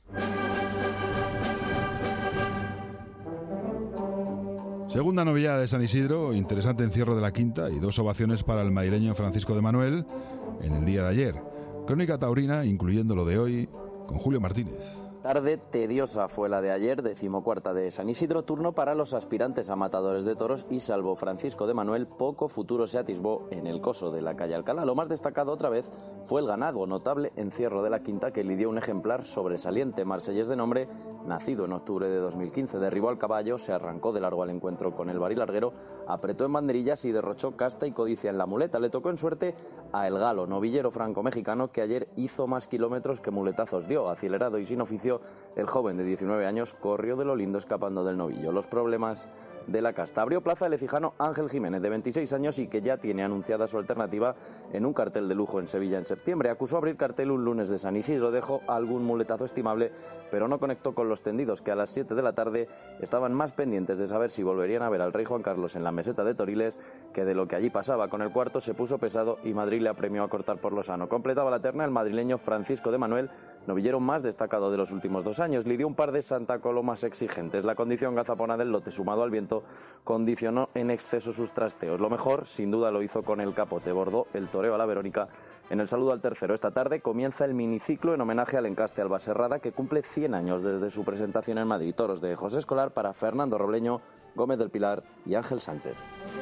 Segunda novillada de San Isidro, interesante encierro de la quinta y dos ovaciones para el madrileño Francisco de Manuel en el día de ayer. Crónica taurina, incluyendo lo de hoy, con Julio Martínez. Tarde tediosa fue la de ayer, 14ª de San Isidro, turno para los aspirantes a matadores de toros y, salvo Francisco de Manuel, poco futuro se atisbó en el coso de la calle Alcalá. Lo más destacado otra vez fue el ganado, notable encierro de la quinta que lidió un ejemplar sobresaliente, marsellés de nombre, nacido en octubre de 2015, derribó al caballo, se arrancó de largo al encuentro con el barilarguero, apretó en banderillas y derrochó casta y codicia en la muleta. Le tocó en suerte a El Galo, novillero franco-mexicano que ayer hizo más kilómetros que muletazos dio. Acelerado y sin oficio, el joven de 19 años corrió de lo lindo escapando del novillo. Los problemas de la casta. Abrió plaza el ecijano Ángel Jiménez, de 26 años y que ya tiene anunciada su alternativa en un cartel de lujo en Sevilla en septiembre. Acusó abrir cartel un lunes de San Isidro, dejó algún muletazo estimable, pero no conectó con los tendidos, que a las 7 de la tarde estaban más pendientes de saber si volverían a ver al rey Juan Carlos en la meseta de Toriles que de lo que allí pasaba. Con el cuarto se puso pesado y Madrid le apremió a cortar por lo sano. Completaba la terna el madrileño Francisco de Manuel, novillero más destacado de los últimos 2 años. Lidió un par de Santa Colomas exigentes. La condición gazapona del lote, sumado al viento, condicionó en exceso sus trasteos. Lo mejor, sin duda, lo hizo con el capote. Bordó el toreo a la Verónica en el saludo al tercero. Esta tarde comienza el miniciclo en homenaje al encaste Albaserrada, que cumple 100 años desde su presentación en Madrid. Toros de José Escolar para Fernando Robleño, Gómez del Pilar y Ángel Sánchez.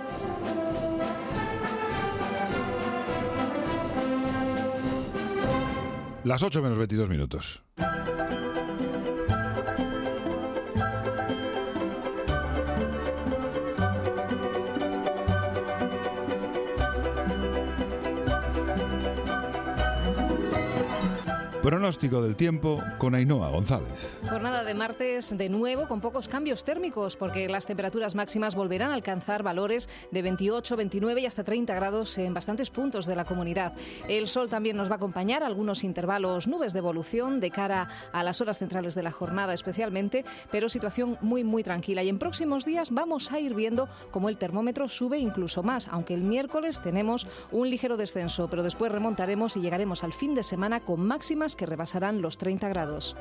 Las 8 menos 22 minutos. Pronóstico del tiempo con Ainhoa González. Jornada de martes de nuevo con pocos cambios térmicos porque las temperaturas máximas volverán a alcanzar valores de 28, 29 y hasta 30 grados en bastantes puntos de la comunidad. El sol también nos va a acompañar, algunos intervalos, nubes de evolución de cara a las horas centrales de la jornada especialmente, pero situación muy tranquila. Y en próximos días vamos a ir viendo cómo el termómetro sube incluso más, aunque el miércoles tenemos un ligero descenso, pero después remontaremos y llegaremos al fin de semana con máximas que rebasarán los 30 grados.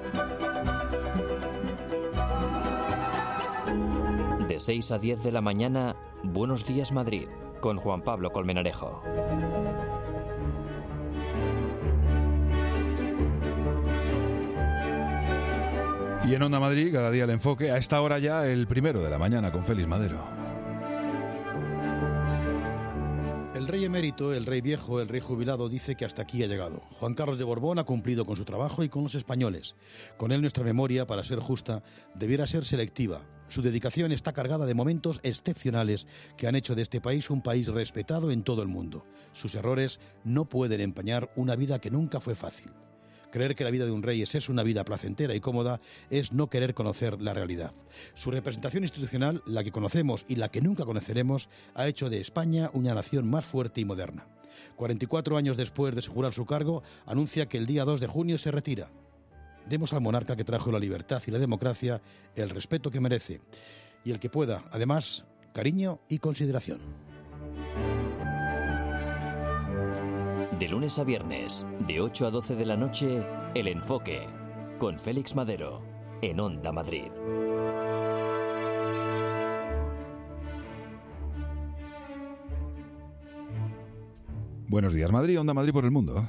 De 6 a 10 de la mañana, Buenos Días Madrid, con Juan Pablo Colmenarejo. Y en Onda Madrid, cada día el enfoque, a esta hora ya el 1 de la mañana con Félix Madero. El rey emérito, el rey viejo, el rey jubilado dice que hasta aquí ha llegado. Juan Carlos de Borbón ha cumplido con su trabajo y con los españoles. Con él nuestra memoria, para ser justa, debiera ser selectiva. Su dedicación está cargada de momentos excepcionales que han hecho de este país un país respetado en todo el mundo. Sus errores no pueden empañar una vida que nunca fue fácil. Creer que la vida de un rey es una vida placentera y cómoda es no querer conocer la realidad. Su representación institucional, la que conocemos y la que nunca conoceremos, ha hecho de España una nación más fuerte y moderna. 44 años después de jurar su cargo, anuncia que el día 2 de junio se retira. Demos al monarca que trajo la libertad y la democracia el respeto que merece y el que pueda, además, cariño y consideración. De lunes a viernes, de 8 a 12 de la noche, El Enfoque, con Félix Madero, en Onda Madrid. Buenos días, Madrid, Onda Madrid por el mundo.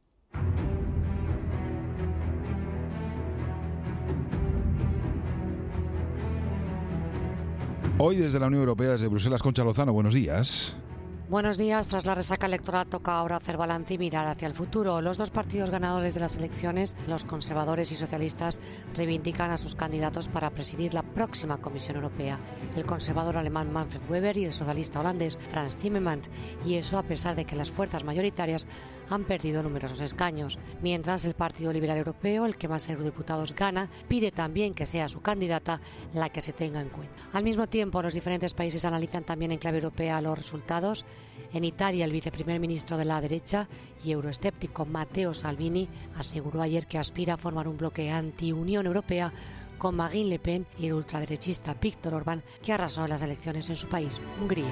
Hoy desde la Unión Europea, desde Bruselas, Concha Lozano, buenos días. Buenos días. Tras la resaca electoral toca ahora hacer balance y mirar hacia el futuro. Los dos partidos ganadores de las elecciones, los conservadores y socialistas, reivindican a sus candidatos para presidir la próxima Comisión Europea. El conservador alemán Manfred Weber y el socialista holandés Frans Timmermans. Y eso a pesar de que las fuerzas mayoritarias han perdido numerosos escaños. Mientras el Partido Liberal Europeo, el que más eurodiputados gana, pide también que sea su candidata la que se tenga en cuenta. Al mismo tiempo, los diferentes países analizan también en clave europea los resultados. En Italia, el viceprimer ministro de la derecha y euroescéptico Matteo Salvini aseguró ayer que aspira a formar un bloque anti-Unión Europea con Marine Le Pen y el ultraderechista Viktor Orbán, que arrasó en las elecciones en su país, Hungría.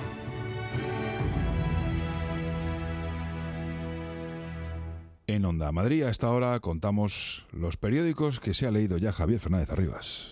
En Onda Madrid, a esta hora contamos los periódicos que se ha leído ya Javier Fernández Arribas.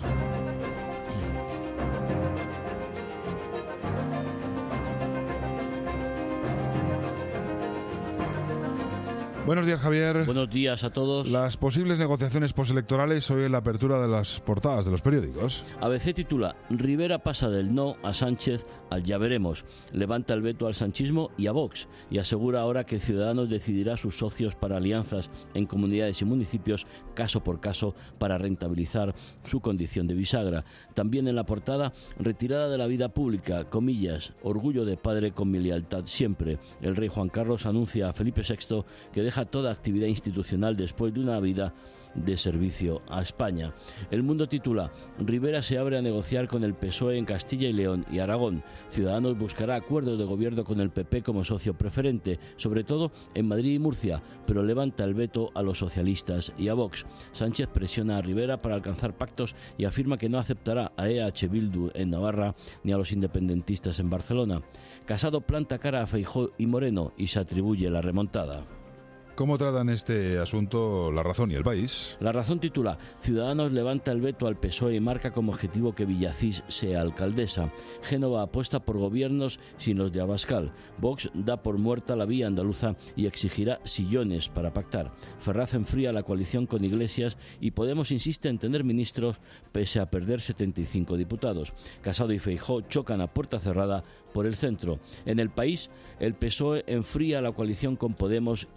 Buenos días, Javier. Buenos días a todos. Las posibles negociaciones postelectorales hoy en la apertura de las portadas de los periódicos. ABC titula: Rivera pasa del no a Sánchez al ya veremos. Levanta el veto al sanchismo y a Vox y asegura ahora que Ciudadanos decidirá sus socios para alianzas en comunidades y municipios caso por caso para rentabilizar su condición de bisagra. También en la portada: retirada de la vida pública, comillas, orgullo de padre con mi lealtad siempre. El rey Juan Carlos anuncia a Felipe VI que deja toda actividad institucional después de una vida de servicio a España. El Mundo titula: Rivera se abre a negociar con el PSOE en Castilla y León y Aragón. Ciudadanos buscará acuerdos de gobierno con el PP como socio preferente, sobre todo en Madrid y Murcia, pero levanta el veto a los socialistas y a Vox. Sánchez presiona a Rivera para alcanzar pactos y afirma que no aceptará a EH Bildu en Navarra ni a los independentistas en Barcelona. Casado planta cara a Feijóo y Moreno y se atribuye la remontada. ¿Cómo tratan este asunto La Razón y El País? La Razón titula: Ciudadanos levanta el veto al PSOE y marca como objetivo que Villacís sea alcaldesa. Génova apuesta por gobiernos sin los de Abascal. Vox da por muerta la vía andaluza y exigirá sillones para pactar. Ferraz enfría la coalición con Iglesias y Podemos insiste en tener ministros pese a perder 75 diputados. Casado y Feijóo chocan a puerta cerrada por el centro. En El País, el PSOE enfría la coalición con Podemos y presiona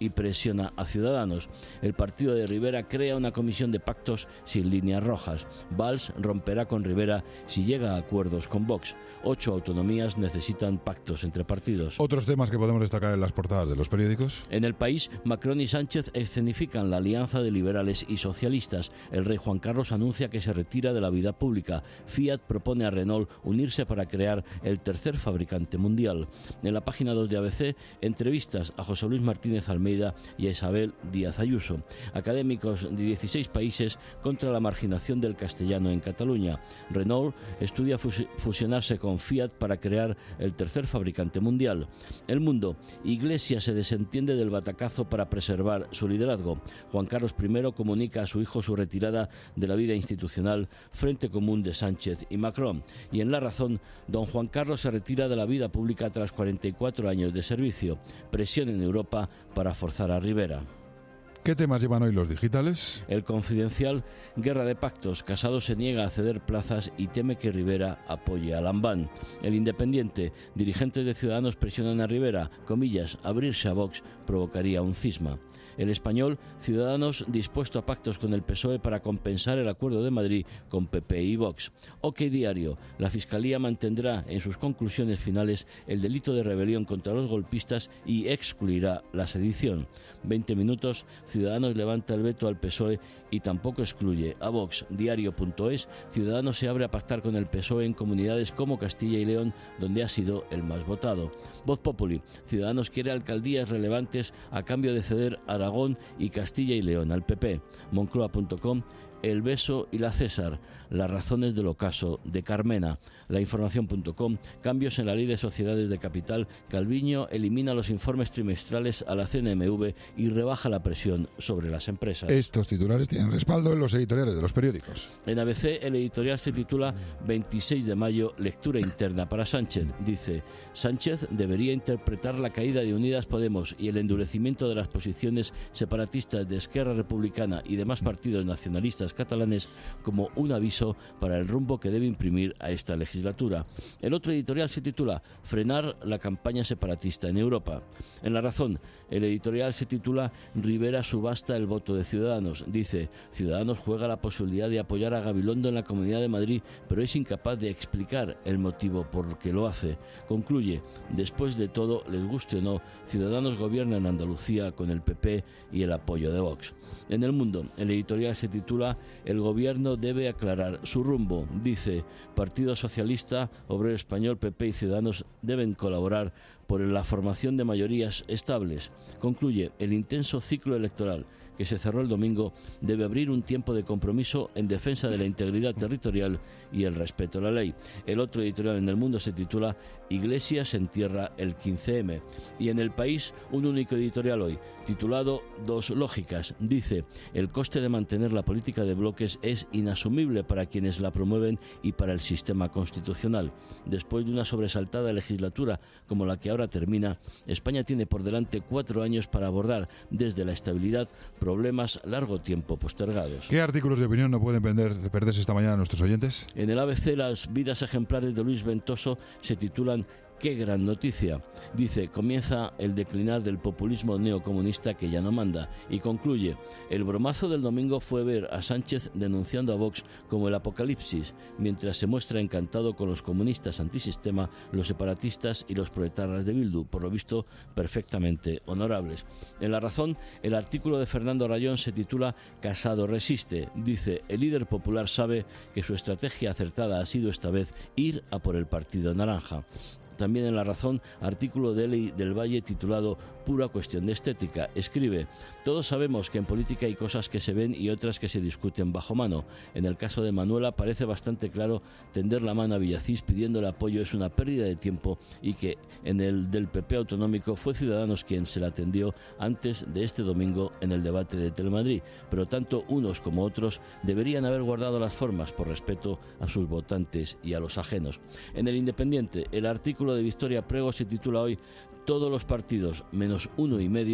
presiona a Ciudadanos. El partido de Rivera crea una comisión de pactos sin líneas rojas. Valls romperá con Rivera si llega a acuerdos con Vox. 8 autonomías necesitan pactos entre partidos. Otros temas que podemos destacar en las portadas de los periódicos. En El País, Macron y Sánchez escenifican la alianza de liberales y socialistas. El rey Juan Carlos anuncia que se retira de la vida pública. Fiat propone a Renault unirse para crear el tercer fabricante mundial. En la página 2 de ABC, entrevistas a José Luis Martínez Almeida y a Isabel Díaz Ayuso. Académicos de 16 países contra la marginación del castellano en Cataluña. Renault estudia fusionarse con Fiat para crear el tercer fabricante mundial. El Mundo. Iglesia se desentiende del batacazo para preservar su liderazgo. Juan Carlos I comunica a su hijo su retirada de la vida institucional, Frente Común de Sánchez y Macron. Y en La Razón, don Juan Carlos se retira de la vida pública tras 44 años de servicio. Presión en Europa para forzar a Rivera. ¿Qué temas llevan hoy los digitales? El Confidencial, guerra de pactos. Casado se niega a ceder plazas y teme que Rivera apoye a Lambán. El Independiente, dirigentes de Ciudadanos presionan a Rivera, comillas, abrirse a Vox provocaría un cisma. El Español, Ciudadanos dispuesto a pactos con el PSOE para compensar el acuerdo de Madrid con PP y Vox. OK Diario, la Fiscalía mantendrá en sus conclusiones finales el delito de rebelión contra los golpistas y excluirá la sedición. 20 minutos, Ciudadanos levanta el veto al PSOE y tampoco excluye a Vox. Diario.es, Ciudadanos se abre a pactar con el PSOE en comunidades como Castilla y León, donde ha sido el más votado. Voz Populi, Ciudadanos quiere alcaldías relevantes a cambio de ceder Aragón y Castilla y León al PP. Moncloa.com, El Beso y la César, las razones del ocaso de Carmena. Lainformación.com, cambios en la ley de sociedades de capital. Calviño elimina los informes trimestrales a la CNMV y rebaja la presión sobre las empresas. Estos titulares tienen respaldo en los editoriales de los periódicos. En ABC, el editorial se titula 26 de mayo, lectura interna para Sánchez. Dice, Sánchez debería interpretar la caída de Unidas Podemos y el endurecimiento de las posiciones separatistas de Esquerra Republicana y demás partidos nacionalistas catalanes como un aviso para el rumbo que debe imprimir a esta legislatura. El otro editorial se titula Frenar la campaña separatista en Europa. En La Razón, el editorial se titula Rivera subasta el voto de Ciudadanos. Dice, Ciudadanos juega la posibilidad de apoyar a Gabilondo en la Comunidad de Madrid, pero es incapaz de explicar el motivo por el que lo hace. Concluye, después de todo, les guste o no, Ciudadanos gobierna en Andalucía con el PP y el apoyo de Vox. En El Mundo, el editorial se titula El gobierno debe aclarar su rumbo. Dice, Partido Socialista, Obrero Español, PP y Ciudadanos deben colaborar por la formación de mayorías estables. Concluye, el intenso ciclo electoral que se cerró el domingo debe abrir un tiempo de compromiso en defensa de la integridad territorial y el respeto a la ley. El otro editorial en El Mundo se titula Iglesias entierra el 15M. Y en El País, un único editorial hoy, titulado Dos lógicas. Dice, el coste de mantener la política de bloques es inasumible para quienes la promueven y para el sistema constitucional. Después de una sobresaltada legislatura como la que ahora termina, España tiene por delante 4 años para abordar desde la estabilidad problemas largo tiempo postergados. ¿Qué artículos de opinión no pueden perderse esta mañana nuestros oyentes? En el ABC, las vidas ejemplares de Luis Ventoso se titulan ¡Qué gran noticia! Dice, comienza el declinar del populismo neocomunista que ya no manda. Y concluye, el bromazo del domingo fue ver a Sánchez denunciando a Vox como el apocalipsis, mientras se muestra encantado con los comunistas antisistema, los separatistas y los proetarras de Bildu, por lo visto perfectamente honorables. En La Razón, el artículo de Fernando Rayón se titula Casado resiste. Dice, el líder popular sabe que su estrategia acertada ha sido esta vez ir a por el Partido Naranja. También en La Razón, artículo de Eli del Valle titulado Pura cuestión de estética. Escribe, todos sabemos que en política hay cosas que se ven y otras que se discuten bajo mano. En el caso de Manuela parece bastante claro tender la mano a Villacís pidiendo el apoyo es una pérdida de tiempo y que en el del PP autonómico fue Ciudadanos quien se la atendió antes de este domingo en el debate de Telemadrid. Pero tanto unos como otros deberían haber guardado las formas por respeto a sus votantes y a los ajenos. En El Independiente, el artículo de Victoria Prego se titula hoy Todos los partidos, menos uno y medio,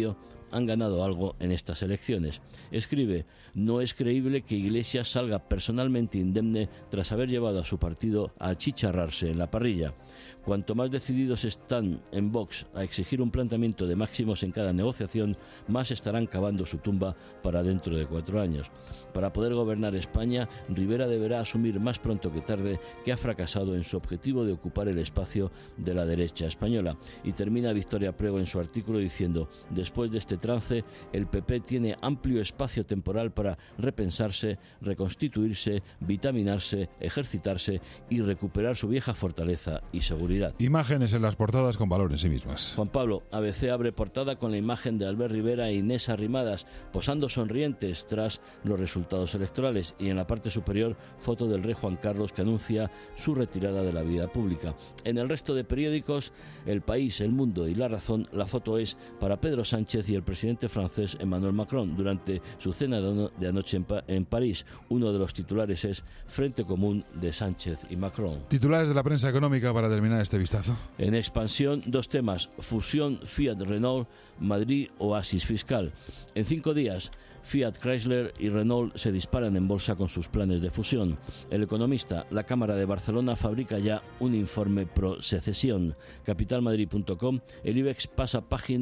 han ganado algo en estas elecciones. Escribe: no es creíble que Iglesias salga personalmente indemne tras haber llevado a su partido a achicharrarse en la parrilla. Cuanto más decididos están en Vox a exigir un planteamiento de máximos en cada negociación, más estarán cavando su tumba para dentro de 4 años. Para poder gobernar España, Rivera deberá asumir más pronto que tarde que ha fracasado en su objetivo de ocupar el espacio de la derecha española. Y termina Victoria Prego en su artículo diciendo: después de este trance, el PP tiene amplio espacio temporal para repensarse, reconstituirse, vitaminarse, ejercitarse y recuperar su vieja fortaleza y seguridad. Imágenes en las portadas con valor en sí mismas. Juan Pablo, ABC abre portada con la imagen de Albert Rivera e Inés Arrimadas posando sonrientes tras los resultados electorales, y en la parte superior foto del rey Juan Carlos que anuncia su retirada de la vida pública. En el resto de periódicos, El País, El Mundo y La Razón, la foto es para Pedro Sánchez y el presidente francés Emmanuel Macron durante su cena de anoche en París. Uno de los titulares es Frente Común de Sánchez y Macron. Titulares de la prensa económica para terminar este vistazo. En expansión, 2 temas: fusión Fiat-Renault, Madrid, oasis fiscal. En 5 días, Fiat, Chrysler y Renault se disparan en bolsa con sus planes de fusión. El Economista: la Cámara de Barcelona fabrica ya un informe pro secesión. Capitalmadrid.com: el IBEX pasa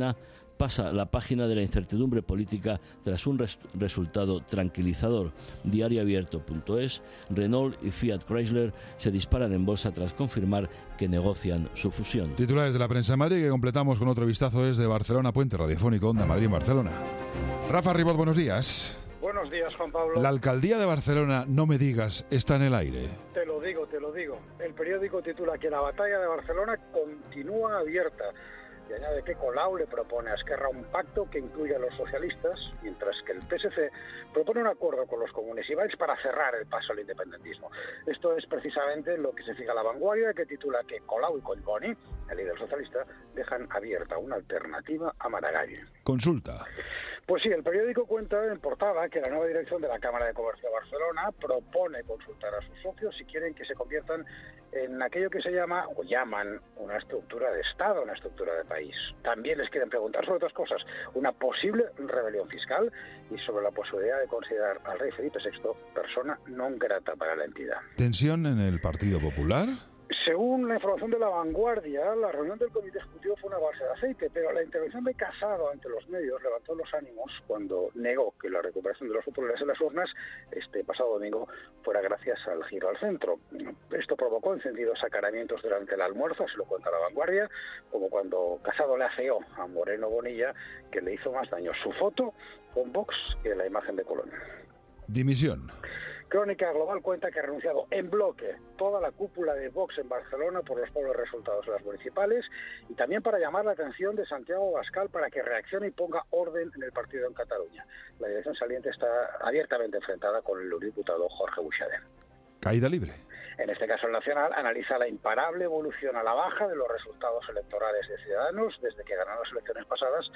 la página de la incertidumbre política tras un resultado tranquilizador. Diarioabierto.es: Renault y Fiat Chrysler se disparan en bolsa tras confirmar que negocian su fusión. Titulares de la prensa en Madrid que completamos con otro vistazo desde Barcelona, puente radiofónico Onda Madrid en Barcelona. Rafa Ribot, buenos días. Buenos días, Juan Pablo. La alcaldía de Barcelona, no me digas, está en el aire. Te lo digo. El periódico titula que la batalla de Barcelona continúa abierta. Y añade que Colau le propone a Esquerra un pacto que incluya a los socialistas, mientras que el PSC propone un acuerdo con los comunes y Valls para cerrar el paso al independentismo. Esto es precisamente lo que se fija La Vanguardia, que titula que Colau y Collboni, el líder socialista, dejan abierta una alternativa a Maragall. Consulta. Pues sí, el periódico cuenta en portada que la nueva dirección de la Cámara de Comercio de Barcelona propone consultar a sus socios si quieren que se conviertan en aquello que se llama, o llaman, una estructura de Estado, una estructura de país. También les quieren preguntar sobre otras cosas, una posible rebelión fiscal y sobre la posibilidad de considerar al rey Felipe VI persona non grata para la entidad. ¿Tensión en el Partido Popular? Según la información de La Vanguardia, la reunión del comité ejecutivo fue una balsa de aceite, pero la intervención de Casado ante los medios levantó los ánimos cuando negó que la recuperación de los populares en las urnas este pasado domingo fuera gracias al giro al centro. Esto provocó encendidos acaramientos durante el almuerzo, se lo cuenta La Vanguardia, como cuando Casado le afeó a Moreno Bonilla, que le hizo más daño su foto con Vox que la imagen de Colón. Dimisión. Crónica Global cuenta que ha renunciado en bloque toda la cúpula de Vox en Barcelona por los pobres resultados de las municipales y también para llamar la atención de Santiago Abascal para que reaccione y ponga orden en el partido en Cataluña. La dirección saliente está abiertamente enfrentada con el diputado Jorge Buixader. Caída libre. En este caso, el Nacional analiza la imparable evolución a la baja de los resultados electorales de Ciudadanos desde que ganaron las elecciones pasadas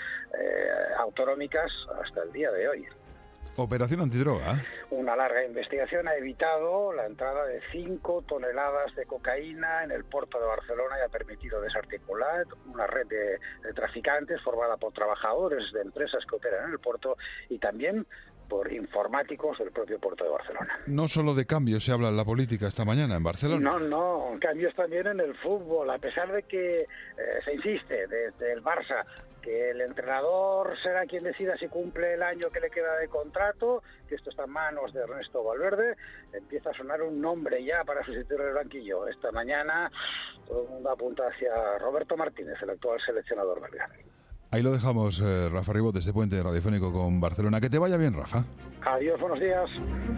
autonómicas hasta el día de hoy. Operación antidroga. Una larga investigación ha evitado la entrada de 5 toneladas de cocaína en el puerto de Barcelona y ha permitido desarticular una red de traficantes formada por trabajadores de empresas que operan en el puerto y también por informáticos del propio puerto de Barcelona. No solo de cambios se habla en la política esta mañana en Barcelona. No, cambios también en el fútbol, a pesar de que se insiste desde el Barça que el entrenador será quien decida si cumple el año que le queda de contrato, que esto está en manos de Ernesto Valverde. Empieza a sonar un nombre ya para sustituir el banquillo. Esta mañana todo el mundo apunta hacia Roberto Martínez, el actual seleccionador belga. Ahí lo dejamos, Rafa Ribot, desde Puente Radiofónico con Barcelona. Que te vaya bien, Rafa. Adiós, buenos días.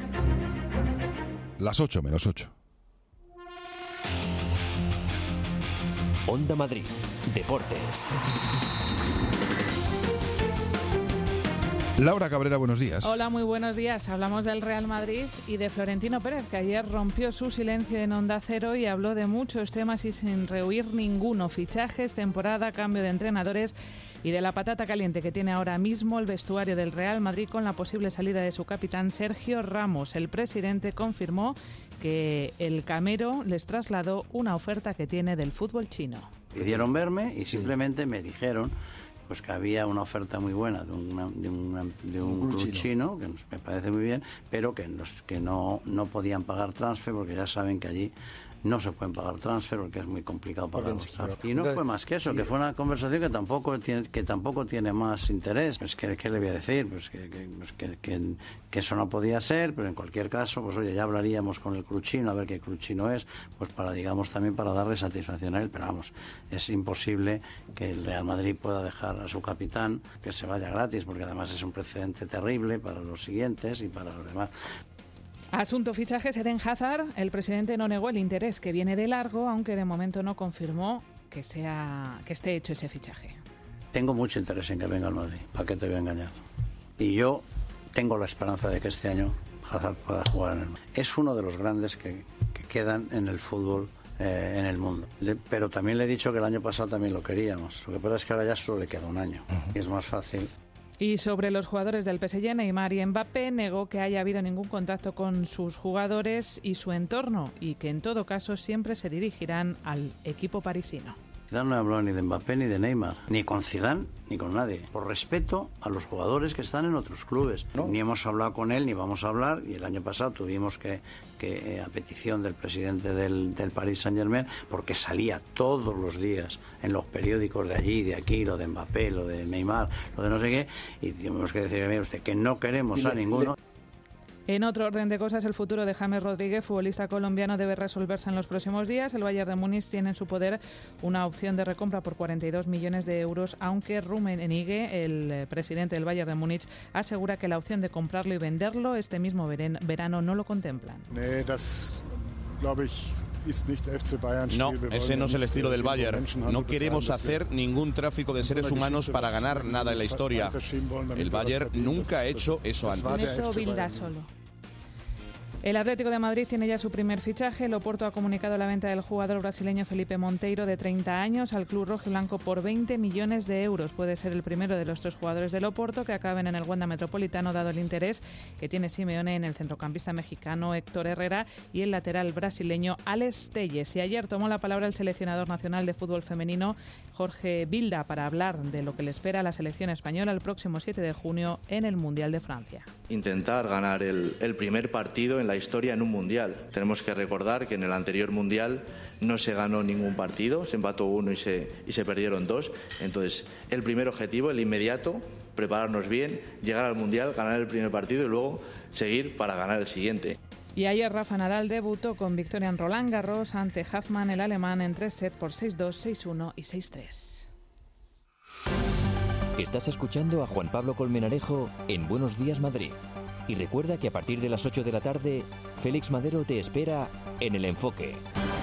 Las 8 menos 8. Onda Madrid, Deportes. Laura Cabrera, buenos días. Hola, muy buenos días. Hablamos del Real Madrid y de Florentino Pérez, que ayer rompió su silencio en Onda Cero y habló de muchos temas y sin rehuir ninguno. Fichajes, temporada, cambio de entrenadores y de la patata caliente que tiene ahora mismo el vestuario del Real Madrid con la posible salida de su capitán Sergio Ramos. El presidente confirmó que el Camero les trasladó una oferta que tiene del fútbol chino. Pidieron verme y simplemente me dijeron pues que había una oferta muy buena de un club chino, que me parece muy bien, pero que no podían pagar transfer, porque ya saben que allí no se pueden pagar transfer porque es muy complicado pagarlos. Y no fue más que eso, que fue una conversación que tampoco tiene más interés. Pues ¿qué le voy a decir? Pues que eso no podía ser, pero en cualquier caso, pues oye, ya hablaríamos con el club chino, a ver qué club chino es, pues también para darle satisfacción a él. Pero vamos, es imposible que el Real Madrid pueda dejar a su capitán que se vaya gratis, porque además es un precedente terrible para los siguientes y para los demás. Asunto fichajes, Eden Hazard. El presidente no negó el interés, que viene de largo, aunque de momento no confirmó que esté hecho ese fichaje. Tengo mucho interés en que venga al Madrid, ¿para qué te voy a engañar? Y yo tengo la esperanza de que este año Hazard pueda jugar en el Madrid. Es uno de los grandes que quedan en el fútbol en el mundo. Pero también le he dicho que el año pasado también lo queríamos. Lo que pasa es que ahora ya solo le queda un año y es más fácil. Y sobre los jugadores del PSG, Neymar y Mbappé, negó que haya habido ningún contacto con sus jugadores y su entorno, y que en todo caso siempre se dirigirán al equipo parisino. Zidane no habló ni de Mbappé ni de Neymar, ni con Zidane ni con nadie, por respeto a los jugadores que están en otros clubes. ¿No? Ni hemos hablado con él ni vamos a hablar, y el año pasado tuvimos que a petición del presidente del Paris Saint-Germain, porque salía todos los días en los periódicos de allí, de aquí, lo de Mbappé, lo de Neymar, lo de no sé qué, y tuvimos que decirle a usted que no queremos a ninguno. En otro orden de cosas, el futuro de James Rodríguez, futbolista colombiano, debe resolverse en los próximos días. El Bayern de Múnich tiene en su poder una opción de recompra por 42 millones de euros, aunque Rummenigge, el presidente del Bayern de Múnich, asegura que la opción de comprarlo y venderlo este mismo verano no lo contemplan. No, ese no es el estilo del Bayern. No queremos hacer ningún tráfico de seres humanos para ganar nada en la historia. El Bayern nunca ha hecho eso antes. El Atlético de Madrid tiene ya su primer fichaje. El Oporto ha comunicado la venta del jugador brasileño Felipe Monteiro, de 30 años, al club rojiblanco por 20 millones de euros. Puede ser el primero de los 3 jugadores del Oporto que acaben en el Wanda Metropolitano, dado el interés que tiene Simeone en el centrocampista mexicano Héctor Herrera y el lateral brasileño Alex Telles. Y ayer tomó la palabra el seleccionador nacional de fútbol femenino, Jorge Vilda, para hablar de lo que le espera a la selección española el próximo 7 de junio en el Mundial de Francia. Intentar ganar el primer partido en la historia en un mundial. Tenemos que recordar que en el anterior mundial no se ganó ningún partido, se empató 1 y se perdieron 2. Entonces, el primer objetivo, el inmediato, prepararnos bien, llegar al mundial, ganar el primer partido y luego seguir para ganar el siguiente. Y ayer Rafa Nadal debutó con victoria en Roland Garros ante Hoffmann, el alemán, en 3 sets por 6-2, 6-1 y 6-3. Estás escuchando a Juan Pablo Colmenarejo en Buenos Días Madrid. Y recuerda que a partir de las 8 de la tarde, Félix Madero te espera en El Enfoque.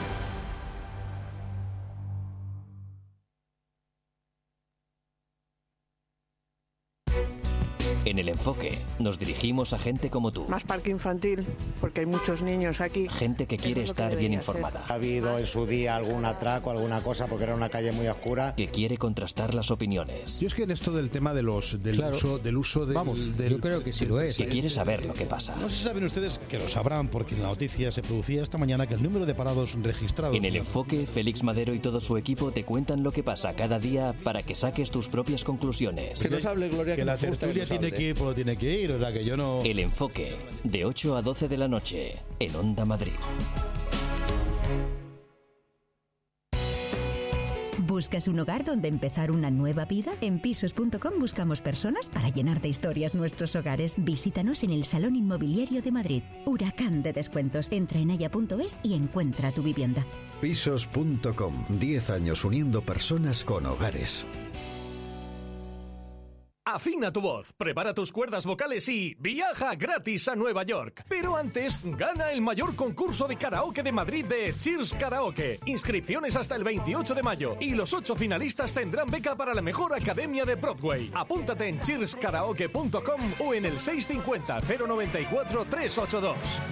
En El Enfoque nos dirigimos a gente como tú. Más parque infantil, porque hay muchos niños aquí. Gente que quiere estar bien informada. Ha habido en su día algún atraco, alguna cosa, porque era una calle muy oscura. Que quiere contrastar las opiniones. Yo es que en esto del tema del uso yo creo que sí lo es. Que quiere saber lo que pasa. No sé si saben ustedes, que lo sabrán, porque en la noticia se producía esta mañana que el número de parados registrados... En El Enfoque, Félix Madero y todo su equipo te cuentan lo que pasa cada día para que saques tus propias conclusiones. Que nos hable, Gloria, que la tertulia tiene que ir por lo tiene que ir, o sea que yo no... El Enfoque, de 8 a 12 de la noche, en Onda Madrid. ¿Buscas un hogar donde empezar una nueva vida? En Pisos.com buscamos personas para llenar de historias nuestros hogares. Visítanos en el Salón Inmobiliario de Madrid. Huracán de descuentos. Entra en haya.es y encuentra tu vivienda. Pisos.com. 10 años uniendo personas con hogares. Afina tu voz, prepara tus cuerdas vocales y viaja gratis a Nueva York. Pero antes, gana el mayor concurso de karaoke de Madrid de Cheers Karaoke. Inscripciones hasta el 28 de mayo y los 8 finalistas tendrán beca para la mejor academia de Broadway. Apúntate en cheerskaraoke.com o en el 650 094 382.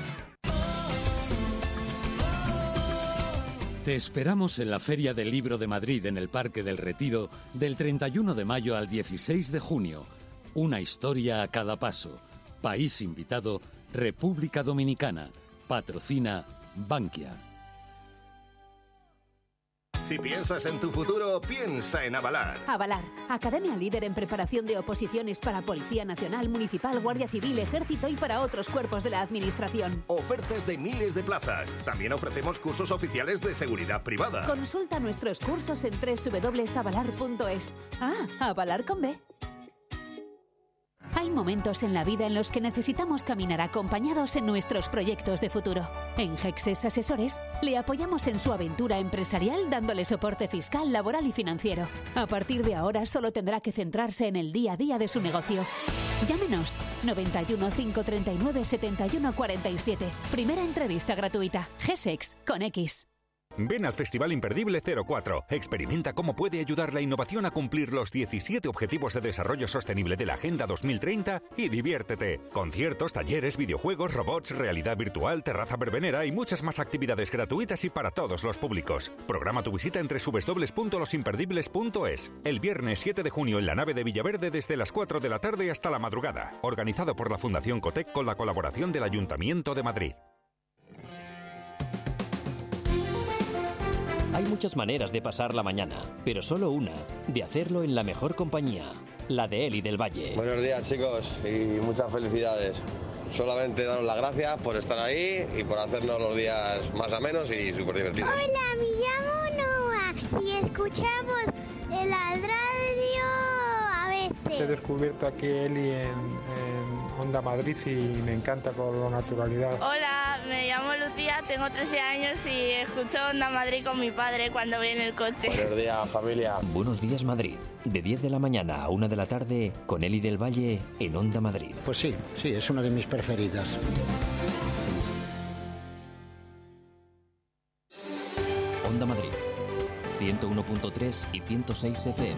Te esperamos en la Feria del Libro de Madrid en el Parque del Retiro del 31 de mayo al 16 de junio. Una historia a cada paso. País invitado, República Dominicana. Patrocina Bankia. Si piensas en tu futuro, piensa en Avalar. Avalar, academia líder en preparación de oposiciones para Policía Nacional, Municipal, Guardia Civil, Ejército y para otros cuerpos de la Administración. Ofertas de miles de plazas. También ofrecemos cursos oficiales de seguridad privada. Consulta nuestros cursos en www.avalar.es. Avalar con B. Hay momentos en la vida en los que necesitamos caminar acompañados en nuestros proyectos de futuro. En Gexes Asesores le apoyamos en su aventura empresarial dándole soporte fiscal, laboral y financiero. A partir de ahora solo tendrá que centrarse en el día a día de su negocio. Llámenos 91 539 71 47. Primera entrevista gratuita. Gesex con X. Ven al Festival Imperdible 04. Experimenta cómo puede ayudar la innovación a cumplir los 17 Objetivos de Desarrollo Sostenible de la Agenda 2030 y diviértete. Conciertos, talleres, videojuegos, robots, realidad virtual, terraza verbenera y muchas más actividades gratuitas y para todos los públicos. Programa tu visita en www.losimperdibles.es. El viernes 7 de junio en la nave de Villaverde desde las 4 de la tarde hasta la madrugada. Organizado por la Fundación Cotec con la colaboración del Ayuntamiento de Madrid. Hay muchas maneras de pasar la mañana, pero solo una, de hacerlo en la mejor compañía, la de Eli del Valle. Buenos días, chicos, y muchas felicidades. Solamente daros las gracias por estar ahí y por hacernos los días más amenos y súper divertidos. Hola, me llamo Noa y escuchamos la radio a veces. He descubierto aquí Eli en Onda Madrid y me encanta por la naturalidad. Hola, me llamo Lucía, tengo 13 años y escucho Onda Madrid con mi padre cuando voy en el coche. Buenos días, familia. Buenos días, Madrid. De 10 de la mañana a 1 de la tarde con Eli del Valle en Onda Madrid. Pues sí, es una de mis preferidas. Onda Madrid, 101.3 y 106 FM.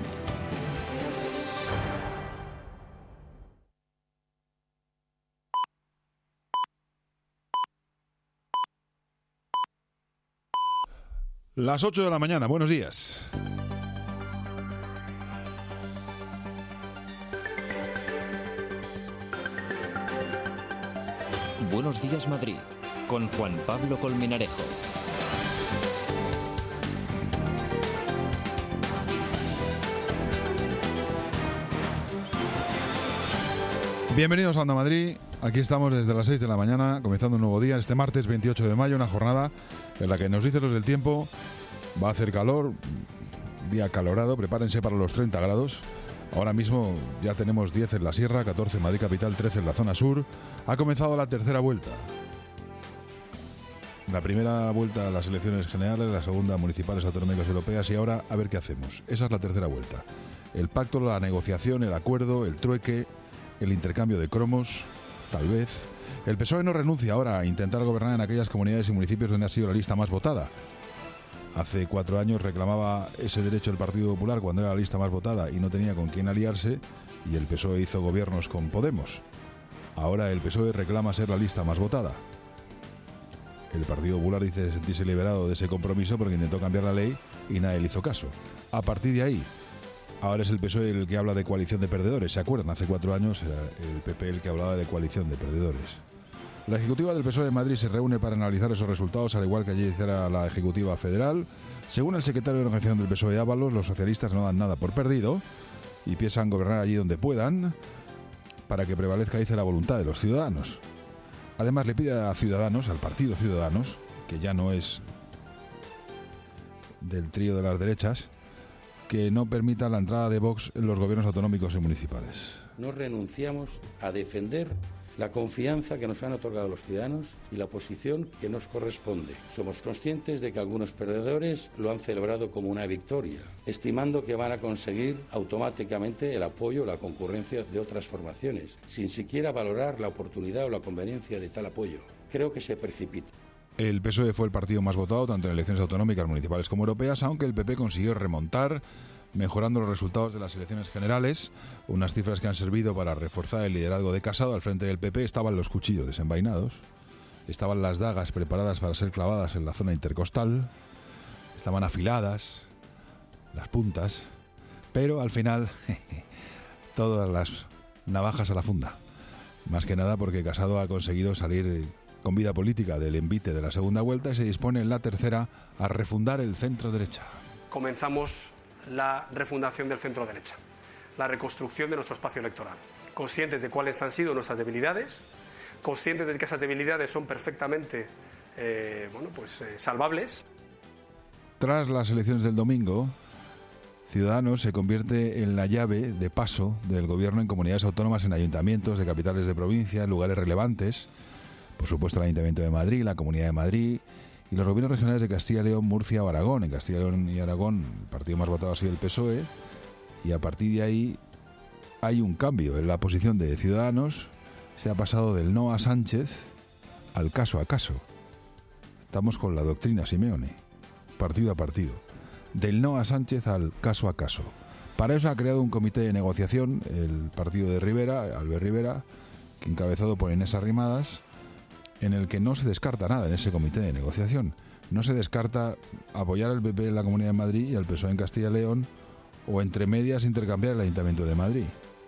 Las 8 de la mañana, buenos días. Buenos días, Madrid, con Juan Pablo Colmenarejo. Bienvenidos a Onda Madrid. Aquí estamos desde las 6 de la mañana, comenzando un nuevo día, este martes 28 de mayo, una jornada en la que nos dicen los del tiempo, va a hacer calor, día acalorado, prepárense para los 30 grados. Ahora mismo ya tenemos 10 en la Sierra, 14 en Madrid Capital, 13 en la zona sur. Ha comenzado la tercera vuelta. La primera vuelta a las elecciones generales, la segunda municipales, autonómicas y europeas y ahora a ver qué hacemos. Esa es la tercera vuelta. El pacto, la negociación, el acuerdo, el trueque, el intercambio de cromos, tal vez. El PSOE no renuncia ahora a intentar gobernar en aquellas comunidades y municipios donde ha sido la lista más votada. Hace 4 años reclamaba ese derecho el Partido Popular cuando era la lista más votada y no tenía con quién aliarse, y el PSOE hizo gobiernos con Podemos. Ahora el PSOE reclama ser la lista más votada. El Partido Popular dice sentirse liberado de ese compromiso porque intentó cambiar la ley y nadie le hizo caso. A partir de ahí, ahora es el PSOE el que habla de coalición de perdedores. ¿Se acuerdan? Hace 4 años era el PP el que hablaba de coalición de perdedores. La ejecutiva del PSOE de Madrid se reúne para analizar esos resultados, al igual que ayer hiciera la ejecutiva federal. Según el secretario de organización del PSOE, Ábalos, los socialistas no dan nada por perdido y piensan gobernar allí donde puedan para que prevalezca, dice, la voluntad de los ciudadanos. Además, le pide a Ciudadanos, al partido Ciudadanos, que ya no es del trío de las derechas, que no permita la entrada de Vox en los gobiernos autonómicos y municipales. No renunciamos a defender la confianza que nos han otorgado los ciudadanos y la posición que nos corresponde. Somos conscientes de que algunos perdedores lo han celebrado como una victoria, estimando que van a conseguir automáticamente el apoyo o la concurrencia de otras formaciones, sin siquiera valorar la oportunidad o la conveniencia de tal apoyo. Creo que se precipita. El PSOE fue el partido más votado tanto en elecciones autonómicas, municipales como europeas, aunque el PP consiguió remontar, mejorando los resultados de las elecciones generales, unas cifras que han servido para reforzar el liderazgo de Casado. Al frente del PP estaban los cuchillos desenvainados, estaban las dagas preparadas para ser clavadas en la zona intercostal, estaban afiladas las puntas, pero al final todas las navajas a la funda. Más que nada porque Casado ha conseguido salir con vida política del envite de la segunda vuelta y se dispone en la tercera a refundar el centro derecha. comenzamos la refundación del centro derecha, la reconstrucción de nuestro espacio electoral, conscientes de cuáles han sido nuestras debilidades, conscientes de que esas debilidades son perfectamente salvables. Tras las elecciones del domingo, Ciudadanos se convierte en la llave de paso del gobierno en comunidades autónomas, en ayuntamientos de capitales de provincia, en lugares relevantes, por supuesto el Ayuntamiento de Madrid, la Comunidad de Madrid y los gobiernos regionales de Castilla y León, Murcia o Aragón. En Castilla y León y Aragón el partido más votado ha sido el PSOE, y a partir de ahí hay un cambio en la posición de Ciudadanos. Se ha pasado del no a Sánchez al caso a caso. Estamos con la doctrina Simeone, partido a partido. Del no a Sánchez al caso a caso. Para eso ha creado un comité de negociación el partido de Rivera, Albert Rivera, que encabezado por Inés Arrimadas, en el que no se descarta nada en ese comité de negociación. No se descarta apoyar al PP en la Comunidad de Madrid y al PSOE en Castilla y León, o entre medias intercambiar el Ayuntamiento de Madrid.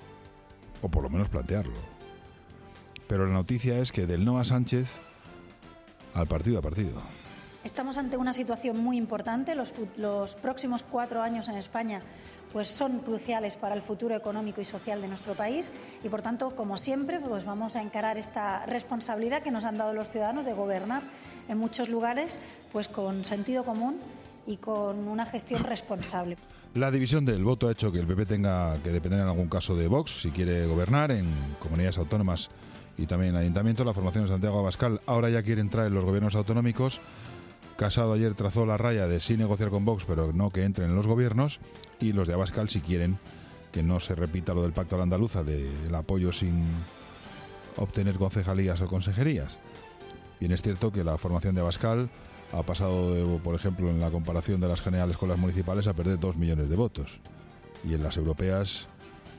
O por lo menos plantearlo. Pero la noticia es que del no a Sánchez al partido a partido. Estamos ante una situación muy importante. Los próximos 4 años en España pues son cruciales para el futuro económico y social de nuestro país y, por tanto, como siempre, pues vamos a encarar esta responsabilidad que nos han dado los ciudadanos de gobernar en muchos lugares pues con sentido común y con una gestión responsable. La división del voto ha hecho que el PP tenga que depender en algún caso de Vox si quiere gobernar en comunidades autónomas y también en ayuntamientos. La formación de Santiago Abascal ahora ya quiere entrar en los gobiernos autonómicos. Casado ayer trazó la raya de sí negociar con Vox, pero no que entren en los gobiernos, y los de Abascal si quieren que no se repita lo del pacto a la andaluza, del apoyo sin obtener concejalías o consejerías. Bien, es cierto que la formación de Abascal ha pasado, por ejemplo, en la comparación de las generales con las municipales, a perder 2 millones de votos, y en las europeas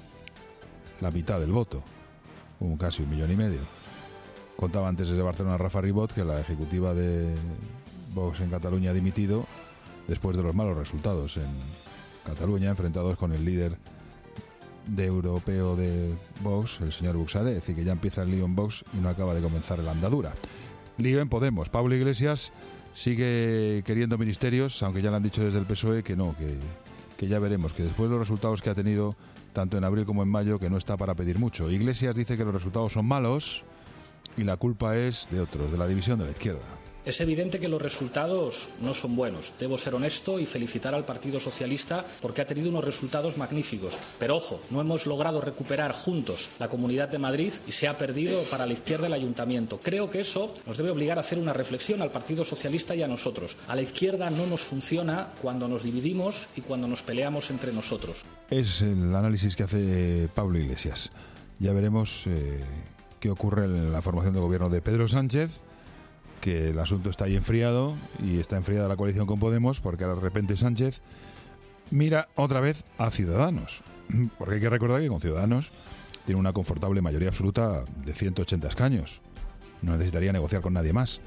la mitad del voto, casi 1,5 millones. Contaba antes desde Barcelona Rafa Ribot que la ejecutiva de Vox en Cataluña ha dimitido después de los malos resultados en Cataluña, enfrentados con el líder de europeo de Vox, el señor Buxade. Es decir, que ya empieza el lío en Vox y no acaba de comenzar la andadura. Lío en Podemos. Pablo Iglesias sigue queriendo ministerios, aunque ya le han dicho desde el PSOE que no, que ya veremos, que después de los resultados que ha tenido tanto en abril como en mayo, que no está para pedir mucho. Iglesias dice que los resultados son malos y la culpa es de otros, de la división de la izquierda. Es evidente que los resultados no son buenos. Debo ser honesto y felicitar al Partido Socialista porque ha tenido unos resultados magníficos. Pero ojo, no hemos logrado recuperar juntos la Comunidad de Madrid y se ha perdido para la izquierda el Ayuntamiento. Creo que eso nos debe obligar a hacer una reflexión al Partido Socialista y a nosotros. A la izquierda no nos funciona cuando nos dividimos y cuando nos peleamos entre nosotros. Es el análisis que hace Pablo Iglesias. Ya veremos qué ocurre en la formación de gobierno de Pedro Sánchez, que el asunto está ahí enfriado y está enfriada la coalición con Podemos, porque de repente Sánchez mira otra vez a Ciudadanos, porque hay que recordar que con Ciudadanos tiene una confortable mayoría absoluta de 180 escaños, no necesitaría negociar con nadie más.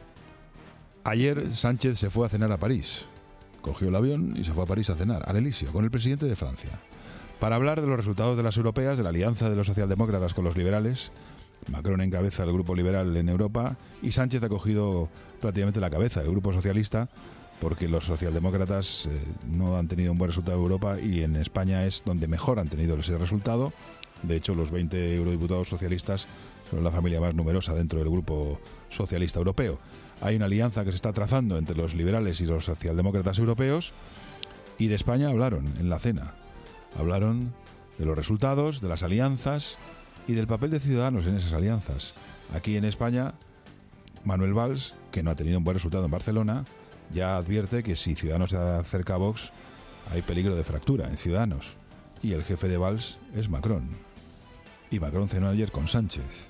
Ayer Sánchez se fue a cenar a París, cogió el avión y se fue a París a cenar, al Elíseo, con el presidente de Francia, para hablar de los resultados de las europeas, de la alianza de los socialdemócratas con los liberales. Macron encabeza el grupo liberal en Europa y Sánchez ha cogido prácticamente la cabeza del grupo socialista, porque los socialdemócratas no han tenido un buen resultado en Europa y en España es donde mejor han tenido ese resultado. De hecho, los 20 eurodiputados socialistas son la familia más numerosa dentro del grupo socialista europeo. Hay una alianza que se está trazando entre los liberales y los socialdemócratas europeos, y de España hablaron en la cena. Hablaron de los resultados, de las alianzas y del papel de Ciudadanos en esas alianzas. Aquí en España, Manuel Valls, que no ha tenido un buen resultado en Barcelona, ya advierte que si Ciudadanos se acerca a Vox, hay peligro de fractura en Ciudadanos. Y el jefe de Valls es Macron. Y Macron cenó ayer con Sánchez.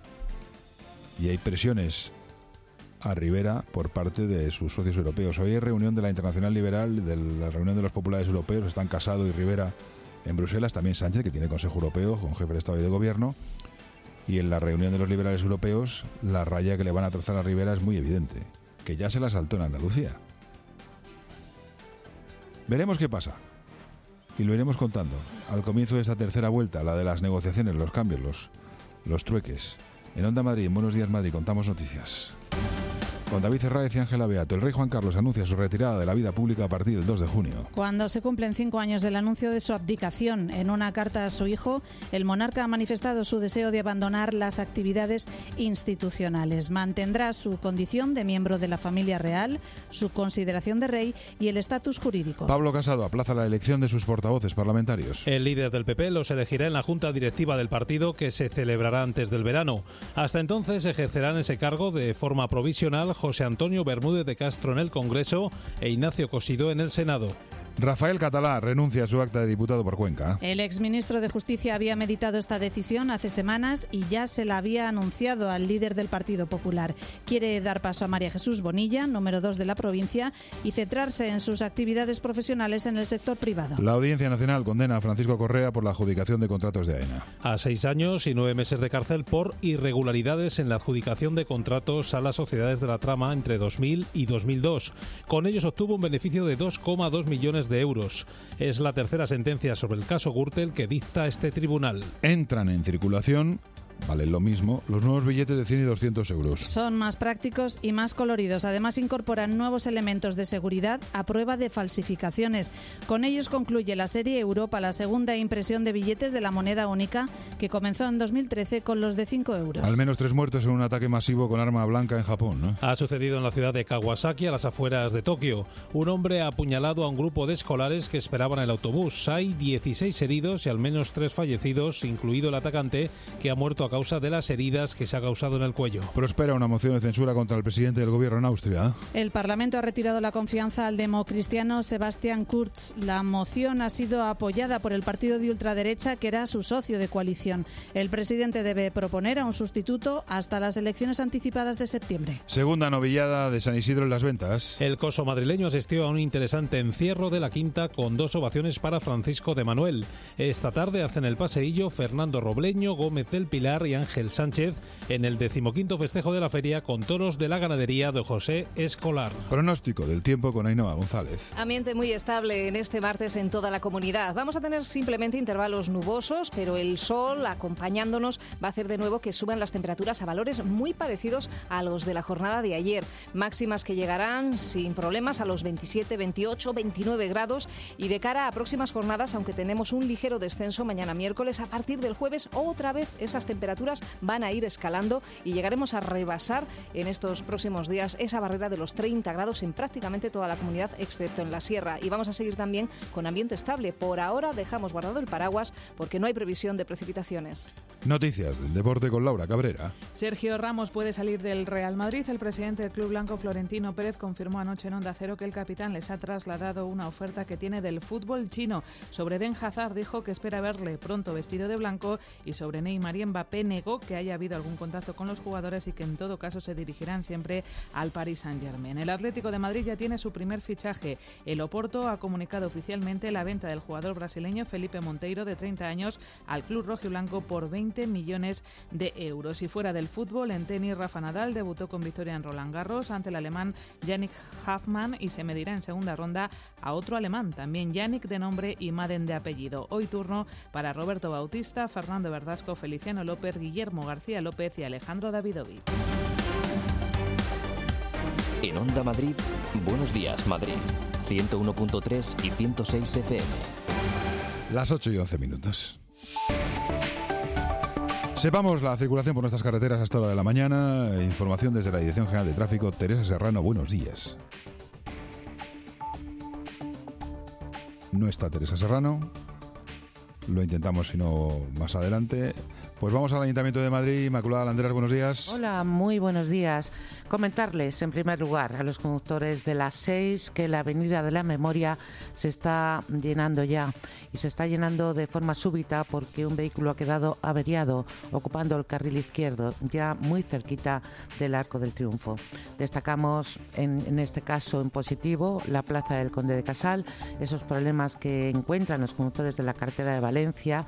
Y hay presiones a Rivera por parte de sus socios europeos. Hoy hay reunión de la Internacional Liberal, de la reunión de los populares europeos. Están Casado y Rivera en Bruselas, también Sánchez, que tiene Consejo Europeo con jefe de Estado y de Gobierno, y en la reunión de los liberales europeos la raya que le van a trazar a Rivera es muy evidente, que ya se la saltó en Andalucía. Veremos qué pasa y lo iremos contando al comienzo de esta tercera vuelta, la de las negociaciones, los cambios, los trueques. En Onda Madrid, en Buenos Días Madrid, contamos noticias. Con David Herráez y Ángela Beato. El rey Juan Carlos anuncia su retirada de la vida pública a partir del 2 de junio. Cuando se cumplen 5 años del anuncio de su abdicación en una carta a su hijo, el monarca ha manifestado su deseo de abandonar las actividades institucionales. Mantendrá su condición de miembro de la familia real, su consideración de rey y el estatus jurídico. Pablo Casado aplaza la elección de sus portavoces parlamentarios. El líder del PP los elegirá en la junta directiva del partido, que se celebrará antes del verano. Hasta entonces ejercerán ese cargo de forma provisional José Antonio Bermúdez de Castro en el Congreso e Ignacio Cosidó en el Senado. Rafael Catalá renuncia a su acta de diputado por Cuenca. El exministro de Justicia había meditado esta decisión hace semanas y ya se la había anunciado al líder del Partido Popular. Quiere dar paso a María Jesús Bonilla, número 2 de la provincia, y centrarse en sus actividades profesionales en el sector privado. La Audiencia Nacional condena a Francisco Correa por la adjudicación de contratos de AENA. A 6 años y 9 meses de cárcel por irregularidades en la adjudicación de contratos a las sociedades de la trama entre 2000 y 2002. Con ellos obtuvo un beneficio de 2,2 millones de euros. Es la tercera sentencia sobre el caso Gürtel que dicta este tribunal. Entran en circulación, valen lo mismo, los nuevos billetes de 100 y 200 euros. Son más prácticos y más coloridos. Además, incorporan nuevos elementos de seguridad a prueba de falsificaciones. Con ellos concluye la serie Europa, la segunda impresión de billetes de la moneda única, que comenzó en 2013 con los de 5 euros. Al menos 3 muertos en un ataque masivo con arma blanca en Japón, ¿no? Ha sucedido en la ciudad de Kawasaki, a las afueras de Tokio. Un hombre ha apuñalado a un grupo de escolares que esperaban el autobús. Hay 16 heridos y al menos 3 fallecidos, incluido el atacante, que ha muerto a causa de las heridas que se ha causado en el cuello. Prospera una moción de censura contra el presidente del gobierno en Austria. El Parlamento ha retirado la confianza al democristiano Sebastian Kurz. La moción ha sido apoyada por el partido de ultraderecha, que era su socio de coalición. El presidente debe proponer a un sustituto hasta las elecciones anticipadas de septiembre. Segunda novillada de San Isidro en Las Ventas. El coso madrileño asistió a un interesante encierro de la quinta con 2 ovaciones para Francisco de Manuel. Esta tarde hacen el paseillo Fernando Robleño, Gómez del Pilar y Ángel Sánchez en el 15º festejo de la feria con toros de la ganadería de José Escolar. Pronóstico del tiempo con Ainhoa González. Ambiente muy estable en este martes en toda la comunidad. Vamos a tener simplemente intervalos nubosos, pero el sol acompañándonos va a hacer de nuevo que suban las temperaturas a valores muy parecidos a los de la jornada de ayer. Máximas que llegarán sin problemas a los 27, 28, 29 grados y de cara a próximas jornadas, aunque tenemos un ligero descenso mañana miércoles, a partir del jueves otra vez esas temperaturas van a ir escalando y llegaremos a rebasar en estos próximos días esa barrera de los 30 grados en prácticamente toda la comunidad, excepto en la sierra. Y vamos a seguir también con ambiente estable. Por ahora dejamos guardado el paraguas porque no hay previsión de precipitaciones. Noticias del deporte con Laura Cabrera. Sergio Ramos puede salir del Real Madrid. El presidente del club blanco, Florentino Pérez, confirmó anoche en Onda Cero que el capitán les ha trasladado una oferta que tiene del fútbol chino. Sobre Eden Hazard dijo que espera verle pronto vestido de blanco y sobre Neymar y Mbappé negó que haya habido algún contacto con los jugadores y que en todo caso se dirigirán siempre al Paris Saint-Germain. El Atlético de Madrid ya tiene su primer fichaje. El Oporto ha comunicado oficialmente la venta del jugador brasileño Felipe Monteiro, de 30 años, al club rojiblanco por 20 millones de euros. Y fuera del fútbol, en tenis, Rafa Nadal debutó con victoria en Roland Garros ante el alemán Yannick Hoffmann y se medirá en segunda ronda a otro alemán, también Yannick de nombre y Madden de apellido. Hoy turno para Roberto Bautista, Fernando Verdasco, Feliciano López, Guillermo García López y Alejandro Davidovich. En Onda Madrid, Buenos Días Madrid, 101.3 y 106 FM. Las 8 y 11 minutos. Sepamos la circulación por nuestras carreteras hasta la hora de la mañana. Información desde la Dirección General de Tráfico. Teresa Serrano, buenos días. No está Teresa Serrano. Lo intentamos, si no, más adelante. Pues vamos al Ayuntamiento de Madrid. Inmaculada Landeras, buenos días. Hola, muy buenos días. Comentarles, en primer lugar, a los conductores de la 6 que la Avenida de la Memoria se está llenando ya. Y se está llenando de forma súbita porque un vehículo ha quedado averiado, ocupando el carril izquierdo, ya muy cerquita del Arco del Triunfo. Destacamos, en este caso en positivo, la Plaza del Conde de Casal, esos problemas que encuentran los conductores de la carretera de Valencia,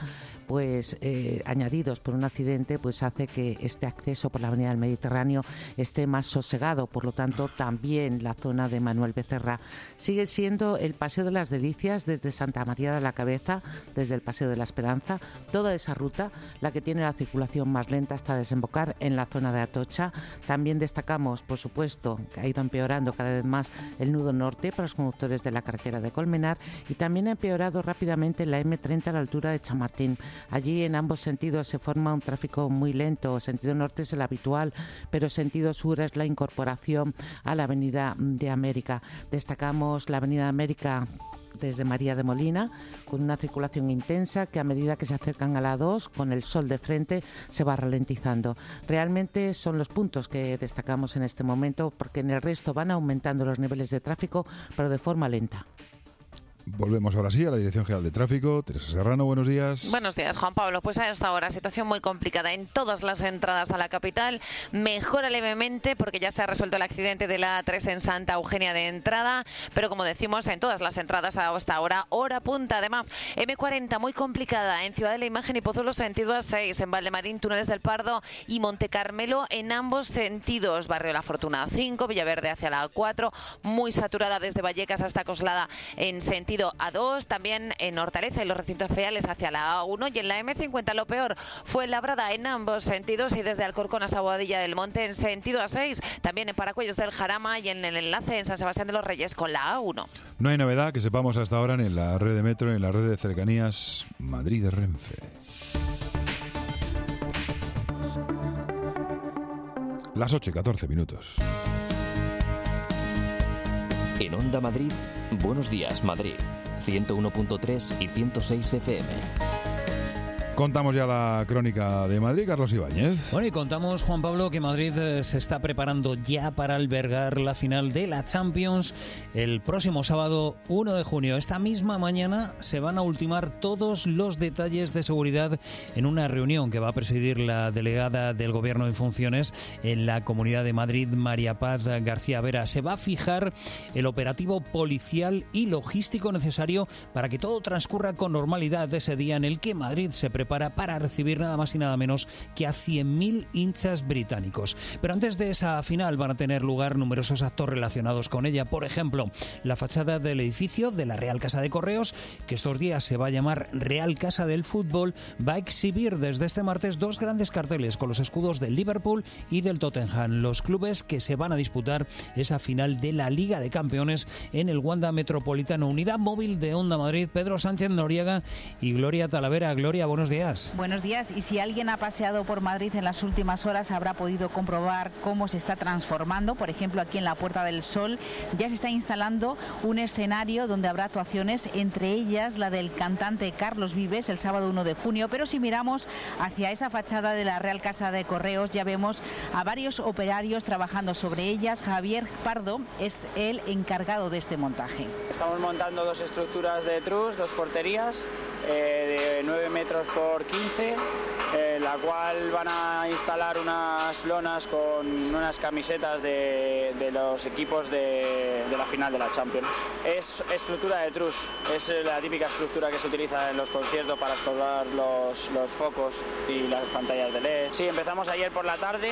pues añadidos por un accidente, pues hace que este acceso por la avenida del Mediterráneo esté más sosegado. Por lo tanto, también la zona de Manuel Becerra sigue siendo el Paseo de las Delicias desde Santa María de la Cabeza, desde el Paseo de la Esperanza, toda esa ruta, la que tiene la circulación más lenta hasta desembocar en la zona de Atocha. También destacamos, por supuesto, que ha ido empeorando cada vez más el nudo norte para los conductores de la carretera de Colmenar, y también ha empeorado rápidamente la M30 a la altura de Chamartín. Allí en ambos sentidos se forma un tráfico muy lento. Sentido norte es el habitual, pero sentido sur es la incorporación a la Avenida de América. Destacamos la Avenida de América desde María de Molina, con una circulación intensa que a medida que se acercan a la 2, con el sol de frente, se va ralentizando. Realmente son los puntos que destacamos en este momento, porque en el resto van aumentando los niveles de tráfico, pero de forma lenta. Volvemos ahora sí a la Dirección General de Tráfico. Teresa Serrano, buenos días. Buenos días, Juan Pablo. Pues a esta hora, situación muy complicada en todas las entradas a la capital. Mejora levemente porque ya se ha resuelto el accidente de la A3 en Santa Eugenia de entrada, pero como decimos, en todas las entradas a esta hora, hora punta. Además, M40 muy complicada en Ciudad de la Imagen y Pozuelo sentido A6, en Valdemarín, Túneles del Pardo y Monte Carmelo en ambos sentidos. Barrio La Fortuna 5, Villaverde hacia la A4, muy saturada desde Vallecas hasta Coslada en sentido A2, también en Hortaleza y los recintos feriales hacia la A1, y en la M50 lo peor fue Labrada en ambos sentidos y desde Alcorcón hasta Boadilla del Monte en sentido A6, también en Paracuellos del Jarama y en el enlace en San Sebastián de los Reyes con la A1. No hay novedad que sepamos hasta ahora en la red de metro, en la red de cercanías Madrid-Renfe. Las 8:14 minutos. En Onda Madrid, Buenos Días Madrid, 101.3 y 106 FM. Contamos ya la crónica de Madrid, Carlos Ibáñez. Bueno, y contamos, Juan Pablo, que Madrid se está preparando ya para albergar la final de la Champions el próximo sábado 1 de junio. Esta misma mañana se van a ultimar todos los detalles de seguridad en una reunión que va a presidir la delegada del Gobierno en funciones en la Comunidad de Madrid, María Paz García Vera. Se va a fijar el operativo policial y logístico necesario para que todo transcurra con normalidad ese día en el que Madrid se prepara para recibir nada más y nada menos que a 100.000 hinchas británicos. Pero antes de esa final van a tener lugar numerosos actos relacionados con ella. Por ejemplo, la fachada del edificio de la Real Casa de Correos, que estos días se va a llamar Real Casa del Fútbol, va a exhibir desde este martes dos grandes carteles con los escudos del Liverpool y del Tottenham, los clubes que se van a disputar esa final de la Liga de Campeones en el Wanda Metropolitano. Unidad móvil de Onda Madrid, Pedro Sánchez Noriega y Gloria Talavera. Gloria, buenos días. Buenos días. Y si alguien ha paseado por Madrid en las últimas horas habrá podido comprobar cómo se está transformando. Por ejemplo, aquí en la Puerta del Sol ya se está instalando un escenario donde habrá actuaciones, entre ellas la del cantante Carlos Vives el sábado 1 de junio. Pero si miramos hacia esa fachada de la Real Casa de Correos ya vemos a varios operarios trabajando sobre ellas. Javier Pardo es el encargado de este montaje. Estamos montando dos estructuras de trus, dos porterías de 9 metros por 15, la cual van a instalar unas lonas con unas camisetas de los equipos de la final de la Champions. Es estructura de trus, es la típica estructura que se utiliza en los conciertos para colgar los focos y las pantallas de LED. Sí, empezamos ayer por la tarde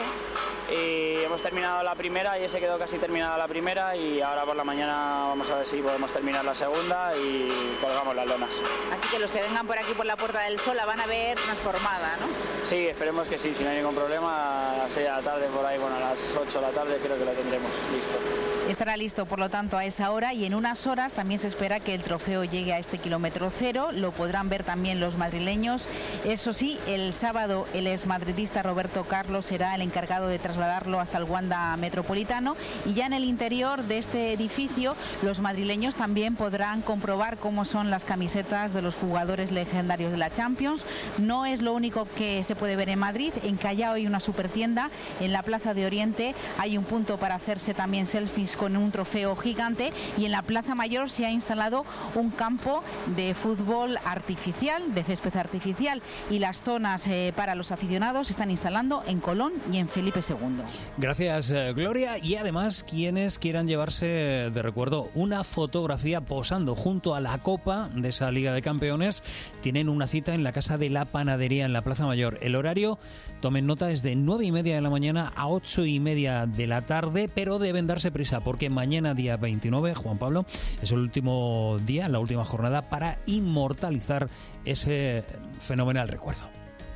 y hemos terminado la primera, y se quedó casi terminada la primera, y ahora por la mañana vamos a ver si podemos terminar la segunda y colgamos las lonas. Así que los que vengan por aquí por la Puerta del Sol la van a ver transformada, ¿no? Sí, esperemos que sí, si no hay ningún problema, a las 6 de la tarde por ahí, bueno, a las 8 de la tarde creo que lo tendremos listo. Estará listo, por lo tanto, a esa hora, y en unas horas también se espera que el trofeo llegue a este kilómetro cero. Lo podrán ver también los madrileños. Eso sí, el sábado el exmadridista Roberto Carlos será el encargado de trasladarlo hasta el Wanda Metropolitano, y ya en el interior de este edificio los madrileños también podrán comprobar cómo son las camisetas de los jugadores legendarios de la Champions. No es lo único que se se puede ver en Madrid. En Callao hay una supertienda, en la Plaza de Oriente hay un punto para hacerse también selfies con un trofeo gigante, y en la Plaza Mayor se ha instalado un campo de fútbol artificial, de césped artificial, y las zonas para los aficionados se están instalando en Colón y en Felipe II. Gracias, Gloria. Y además, quienes quieran llevarse de recuerdo una fotografía posando junto a la copa de esa Liga de Campeones, tienen una cita en la Casa de la Panadería en la Plaza Mayor. El horario, tomen nota, es de 9:30 de la mañana a 8:30 de la tarde, pero deben darse prisa porque mañana, día 29, Juan Pablo, es el último día, la última jornada para inmortalizar ese fenomenal recuerdo.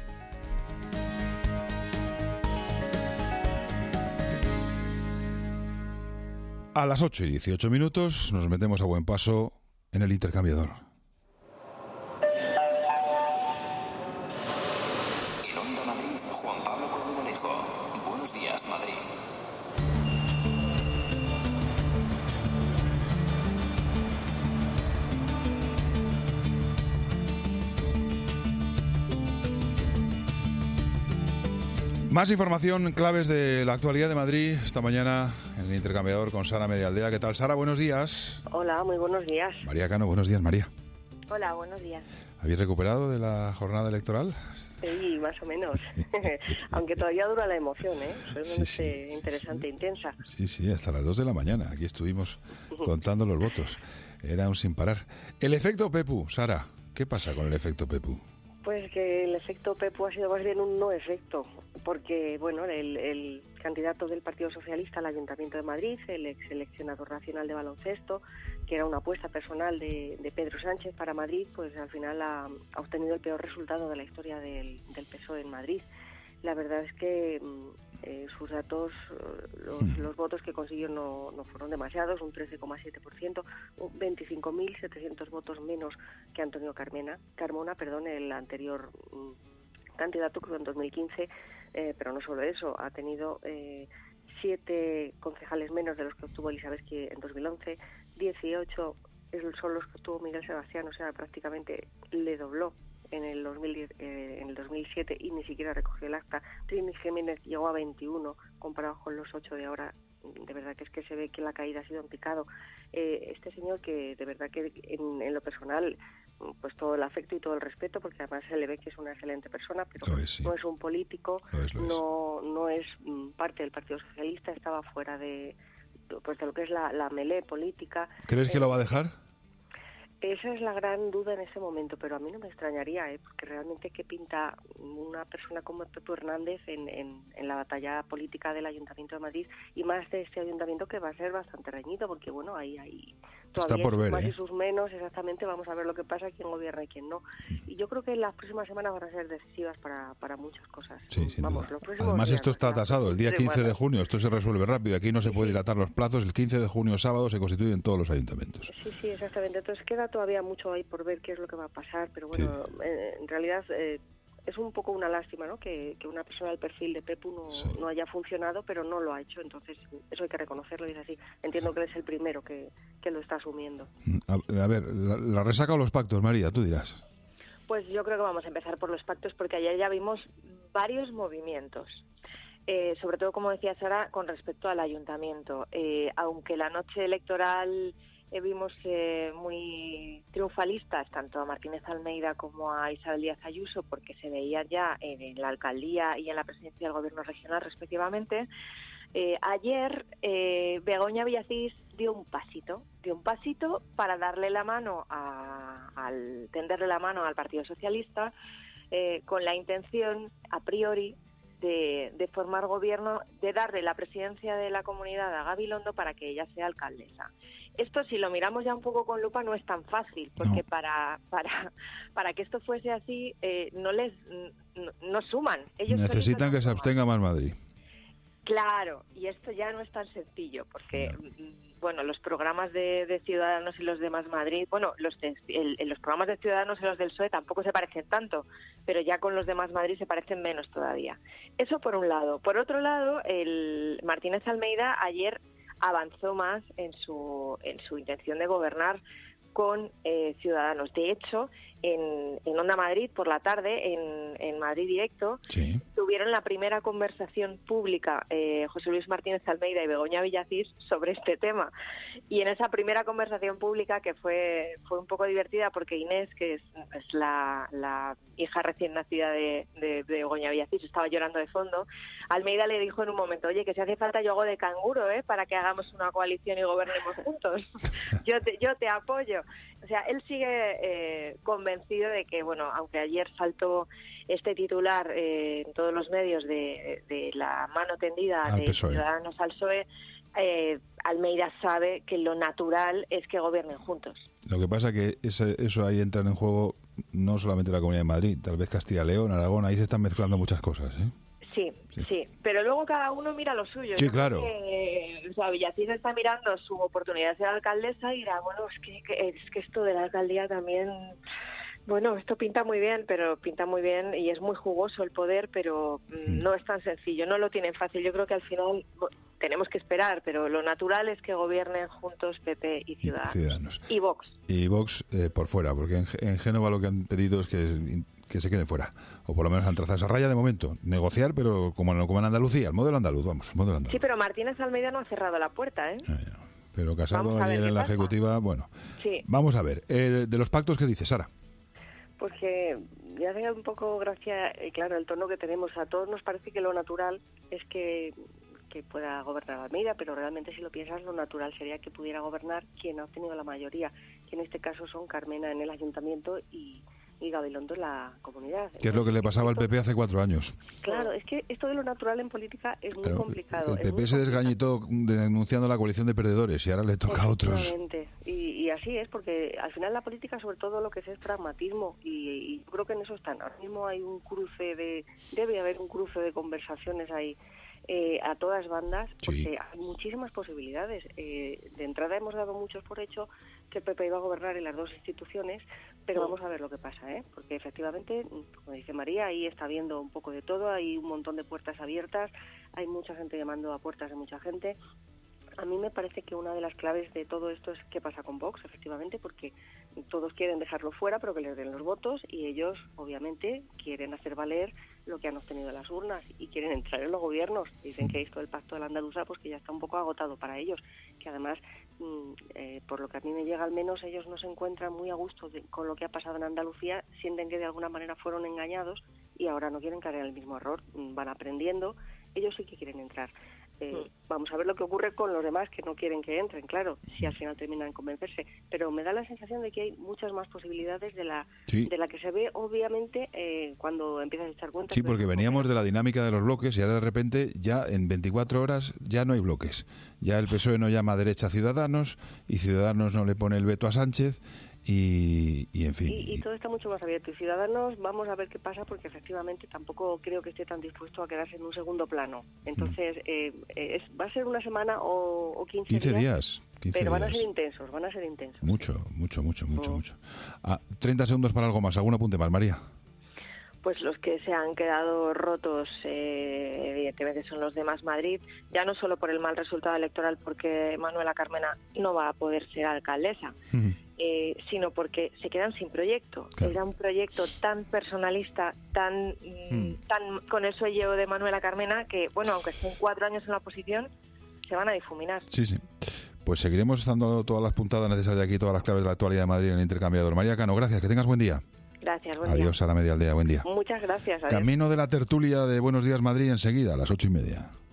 A las 8:18 nos metemos a buen paso en el intercambiador. En Onda Madrid, Juan Pablo Colmenarejo. Buenos días, Madrid. Más información, claves de la actualidad de Madrid esta mañana en el intercambiador con Sara Medialdea. ¿Qué tal, Sara? Buenos días. Hola, muy buenos días. María Cano, buenos días, María. Hola, buenos días. ¿Habéis recuperado de la jornada electoral? Sí, más o menos. Aunque todavía dura la emoción, ¿eh? Es interesante, intensa. Sí, hasta las 2 de la mañana. Aquí estuvimos contando los votos. Era un sin parar. El efecto Pepu, Sara. ¿Qué pasa con el efecto Pepu? Pues que el efecto Pepu ha sido más bien un no efecto, porque bueno, el candidato del Partido Socialista al Ayuntamiento de Madrid, el ex seleccionador nacional de baloncesto, que era una apuesta personal de Pedro Sánchez para Madrid, pues al final ha obtenido el peor resultado de la historia del PSOE en Madrid. La verdad es que sus datos, los votos que consiguió no fueron demasiados, un 13,7%, 25.700 votos menos que Antonio Carmona, el anterior candidato que fue en 2015, pero no solo eso, ha tenido 7 concejales menos de los que obtuvo Elizabeth en 2011, 18 son los que obtuvo Miguel Sebastián, o sea, prácticamente le dobló en el 2007 y ni siquiera recogió el acta. Trini Jiménez llegó a 21 comparado con los 8 de ahora. De verdad que es que se ve que la caída ha sido en picado. Este señor, que de verdad que en lo personal, pues todo el afecto y todo el respeto, porque además se le ve que es una excelente persona, pero no es un político, no es parte del Partido Socialista, estaba fuera de lo que es la melé política. ¿Crees que lo va a dejar? Esa es la gran duda en ese momento, pero a mí no me extrañaría, porque realmente qué pinta una persona como Pepu Hernández en la batalla política del Ayuntamiento de Madrid, y más de este ayuntamiento que va a ser bastante reñido, porque bueno, ahí todavía está por ver, más y sus menos, exactamente, vamos a ver lo que pasa, quién gobierna y quién no. Y yo creo que las próximas semanas van a ser decisivas para muchas cosas. Sí, sin duda. Además esto está tasado, el día 15 de junio, esto se resuelve rápido, aquí no se puede dilatar los plazos, el 15 de junio, sábado, se constituyen todos los ayuntamientos. Sí, exactamente, entonces queda todavía mucho ahí por ver qué es lo que va a pasar, pero bueno, en realidad es un poco una lástima, ¿no? Que una persona del perfil de Pepu no haya funcionado, pero no lo ha hecho, entonces eso hay que reconocerlo y es así. Entiendo que él es el primero que lo está asumiendo. A ver, la resaca o los pactos, María, tú dirás. Pues yo creo que vamos a empezar por los pactos, porque ayer ya vimos varios movimientos. Sobre todo, como decía Sara, con respecto al ayuntamiento. Aunque la noche electoral vimos muy triunfalistas tanto a Martínez Almeida como a Isabel Díaz Ayuso, porque se veían ya en la alcaldía y en la presidencia del gobierno regional respectivamente. Ayer Begoña Villacís dio un pasito para darle la mano tenderle la mano al Partido Socialista, con la intención a priori de formar gobierno, de darle la presidencia de la comunidad a Gabilondo para que ella sea alcaldesa. Esto, si lo miramos ya un poco con lupa, no es tan fácil, porque para que esto fuese así, no suman. Ellos necesitan que se abstenga Más Madrid. Claro, y esto ya no es tan sencillo, porque bueno, los programas de Ciudadanos y los de Más Madrid, bueno, los programas de Ciudadanos y los del PSOE tampoco se parecen tanto, pero ya con los de Más Madrid se parecen menos todavía. Eso por un lado. Por otro lado, el Martínez Almeida ayer avanzó más en su intención de gobernar, con Ciudadanos. De hecho, en Onda Madrid por la tarde, en Madrid Directo, sí, tuvieron la primera conversación pública José Luis Martínez Almeida y Begoña Villacís sobre este tema. Y en esa primera conversación pública, que fue un poco divertida, porque Inés, que es la hija recién nacida de Begoña Villacís, estaba llorando de fondo, Almeida le dijo en un momento: oye, que si hace falta yo hago de canguro, para que hagamos una coalición y gobernemos juntos. yo te apoyo. O sea, él sigue convencido de que, bueno, aunque ayer saltó este titular en todos los medios de la mano tendida al de PSOE. Ciudadanos al PSOE, Almeida sabe que lo natural es que gobiernen juntos. Lo que pasa que eso ahí entran en juego no solamente la Comunidad de Madrid, tal vez Castilla y León, Aragón, ahí se están mezclando muchas cosas, ¿eh? Sí, pero luego cada uno mira lo suyo. Sí, Yo claro. creo que, Villacís está mirando su oportunidad de ser alcaldesa y dirá, bueno, es que esto de la alcaldía también, bueno, esto pinta muy bien y es muy jugoso el poder, pero no es tan sencillo, no lo tienen fácil. Yo creo que al final tenemos que esperar, pero lo natural es que gobiernen juntos PP y Ciudadanos. Y Vox. Y Vox por fuera, porque en Génova lo que han pedido es que se queden fuera, o por lo menos han trazado esa raya de momento, negociar, pero como en Andalucía, el modelo andaluz, vamos, el modelo andaluz. Sí, pero Martínez Almeida no ha cerrado la puerta, ¿eh? Pero Casado ayer en la ejecutiva, bueno, sí. Vamos a ver, de los pactos, ¿qué dice Sara? Pues que ya hace un poco gracia, claro, el tono que tenemos. A todos nos parece que lo natural es que pueda gobernar Almeida, pero realmente, si lo piensas, lo natural sería que pudiera gobernar quien ha obtenido la mayoría, que en este caso son Carmena en el ayuntamiento y Gabilondo en la comunidad. ¿Qué es lo que le pasaba al PP hace 4 años? Claro, es que esto de lo natural en política es muy complicado. El PP se desgañitó denunciando la coalición de perdedores y ahora le toca a otros. Y así es, porque al final la política, sobre todo, lo que es pragmatismo, y yo creo que en eso están. Ahora mismo hay debe haber un cruce de conversaciones ahí a todas bandas, porque hay muchísimas posibilidades. De entrada hemos dado muchos por hecho que el PP iba a gobernar en las dos instituciones, pero vamos a ver lo que pasa, porque efectivamente, como dice María, ahí está habiendo un poco de todo, hay un montón de puertas abiertas, hay mucha gente llamando a puertas de mucha gente. A mí me parece que una de las claves de todo esto es qué pasa con Vox, efectivamente, porque todos quieren dejarlo fuera, pero que les den los votos, y ellos, obviamente, quieren hacer valer lo que han obtenido en las urnas y quieren entrar en los gobiernos. Dicen que esto del pacto de la Andaluza, pues que ya está un poco agotado para ellos, que además, por lo que a mí me llega al menos, ellos no se encuentran muy a gusto con lo que ha pasado en Andalucía, sienten que de alguna manera fueron engañados y ahora no quieren caer en el mismo error, van aprendiendo, ellos sí que quieren entrar. Vamos a ver lo que ocurre con los demás que no quieren que entren, claro, si al final terminan convencerse, pero me da la sensación de que hay muchas más posibilidades de la que se ve, obviamente, cuando empiezas a echar cuentas. Sí, porque veníamos de la dinámica de los bloques y ahora de repente ya en 24 horas ya no hay bloques, ya el PSOE no llama a derecha a Ciudadanos y Ciudadanos no le pone el veto a Sánchez. Y en fin. Y todo está mucho más abierto. Y Ciudadanos, vamos a ver qué pasa, porque efectivamente tampoco creo que esté tan dispuesto a quedarse en un segundo plano. Entonces, va a ser una semana o 15 días. 15 pero días. van a ser intensos. Mucho. 30 segundos para algo más. ¿Algún apunte más, María? Pues los que se han quedado rotos, evidentemente, son los de Más Madrid, ya no solo por el mal resultado electoral, porque Manuela Carmena no va a poder ser alcaldesa, sino porque se quedan sin proyecto. Claro. Era un proyecto tan personalista, tan con el sueño de Manuela Carmena, que, bueno, aunque estén 4 años en la oposición, se van a difuminar. Sí. Pues seguiremos dando todas las puntadas necesarias aquí, todas las claves de la actualidad de Madrid en el intercambiador. María Cano, gracias, que tengas buen día. Gracias, buen Adiós día. a la media aldea, buen día. Muchas gracias. Adiós. Camino de la tertulia de Buenos Días Madrid enseguida, a las 8:30.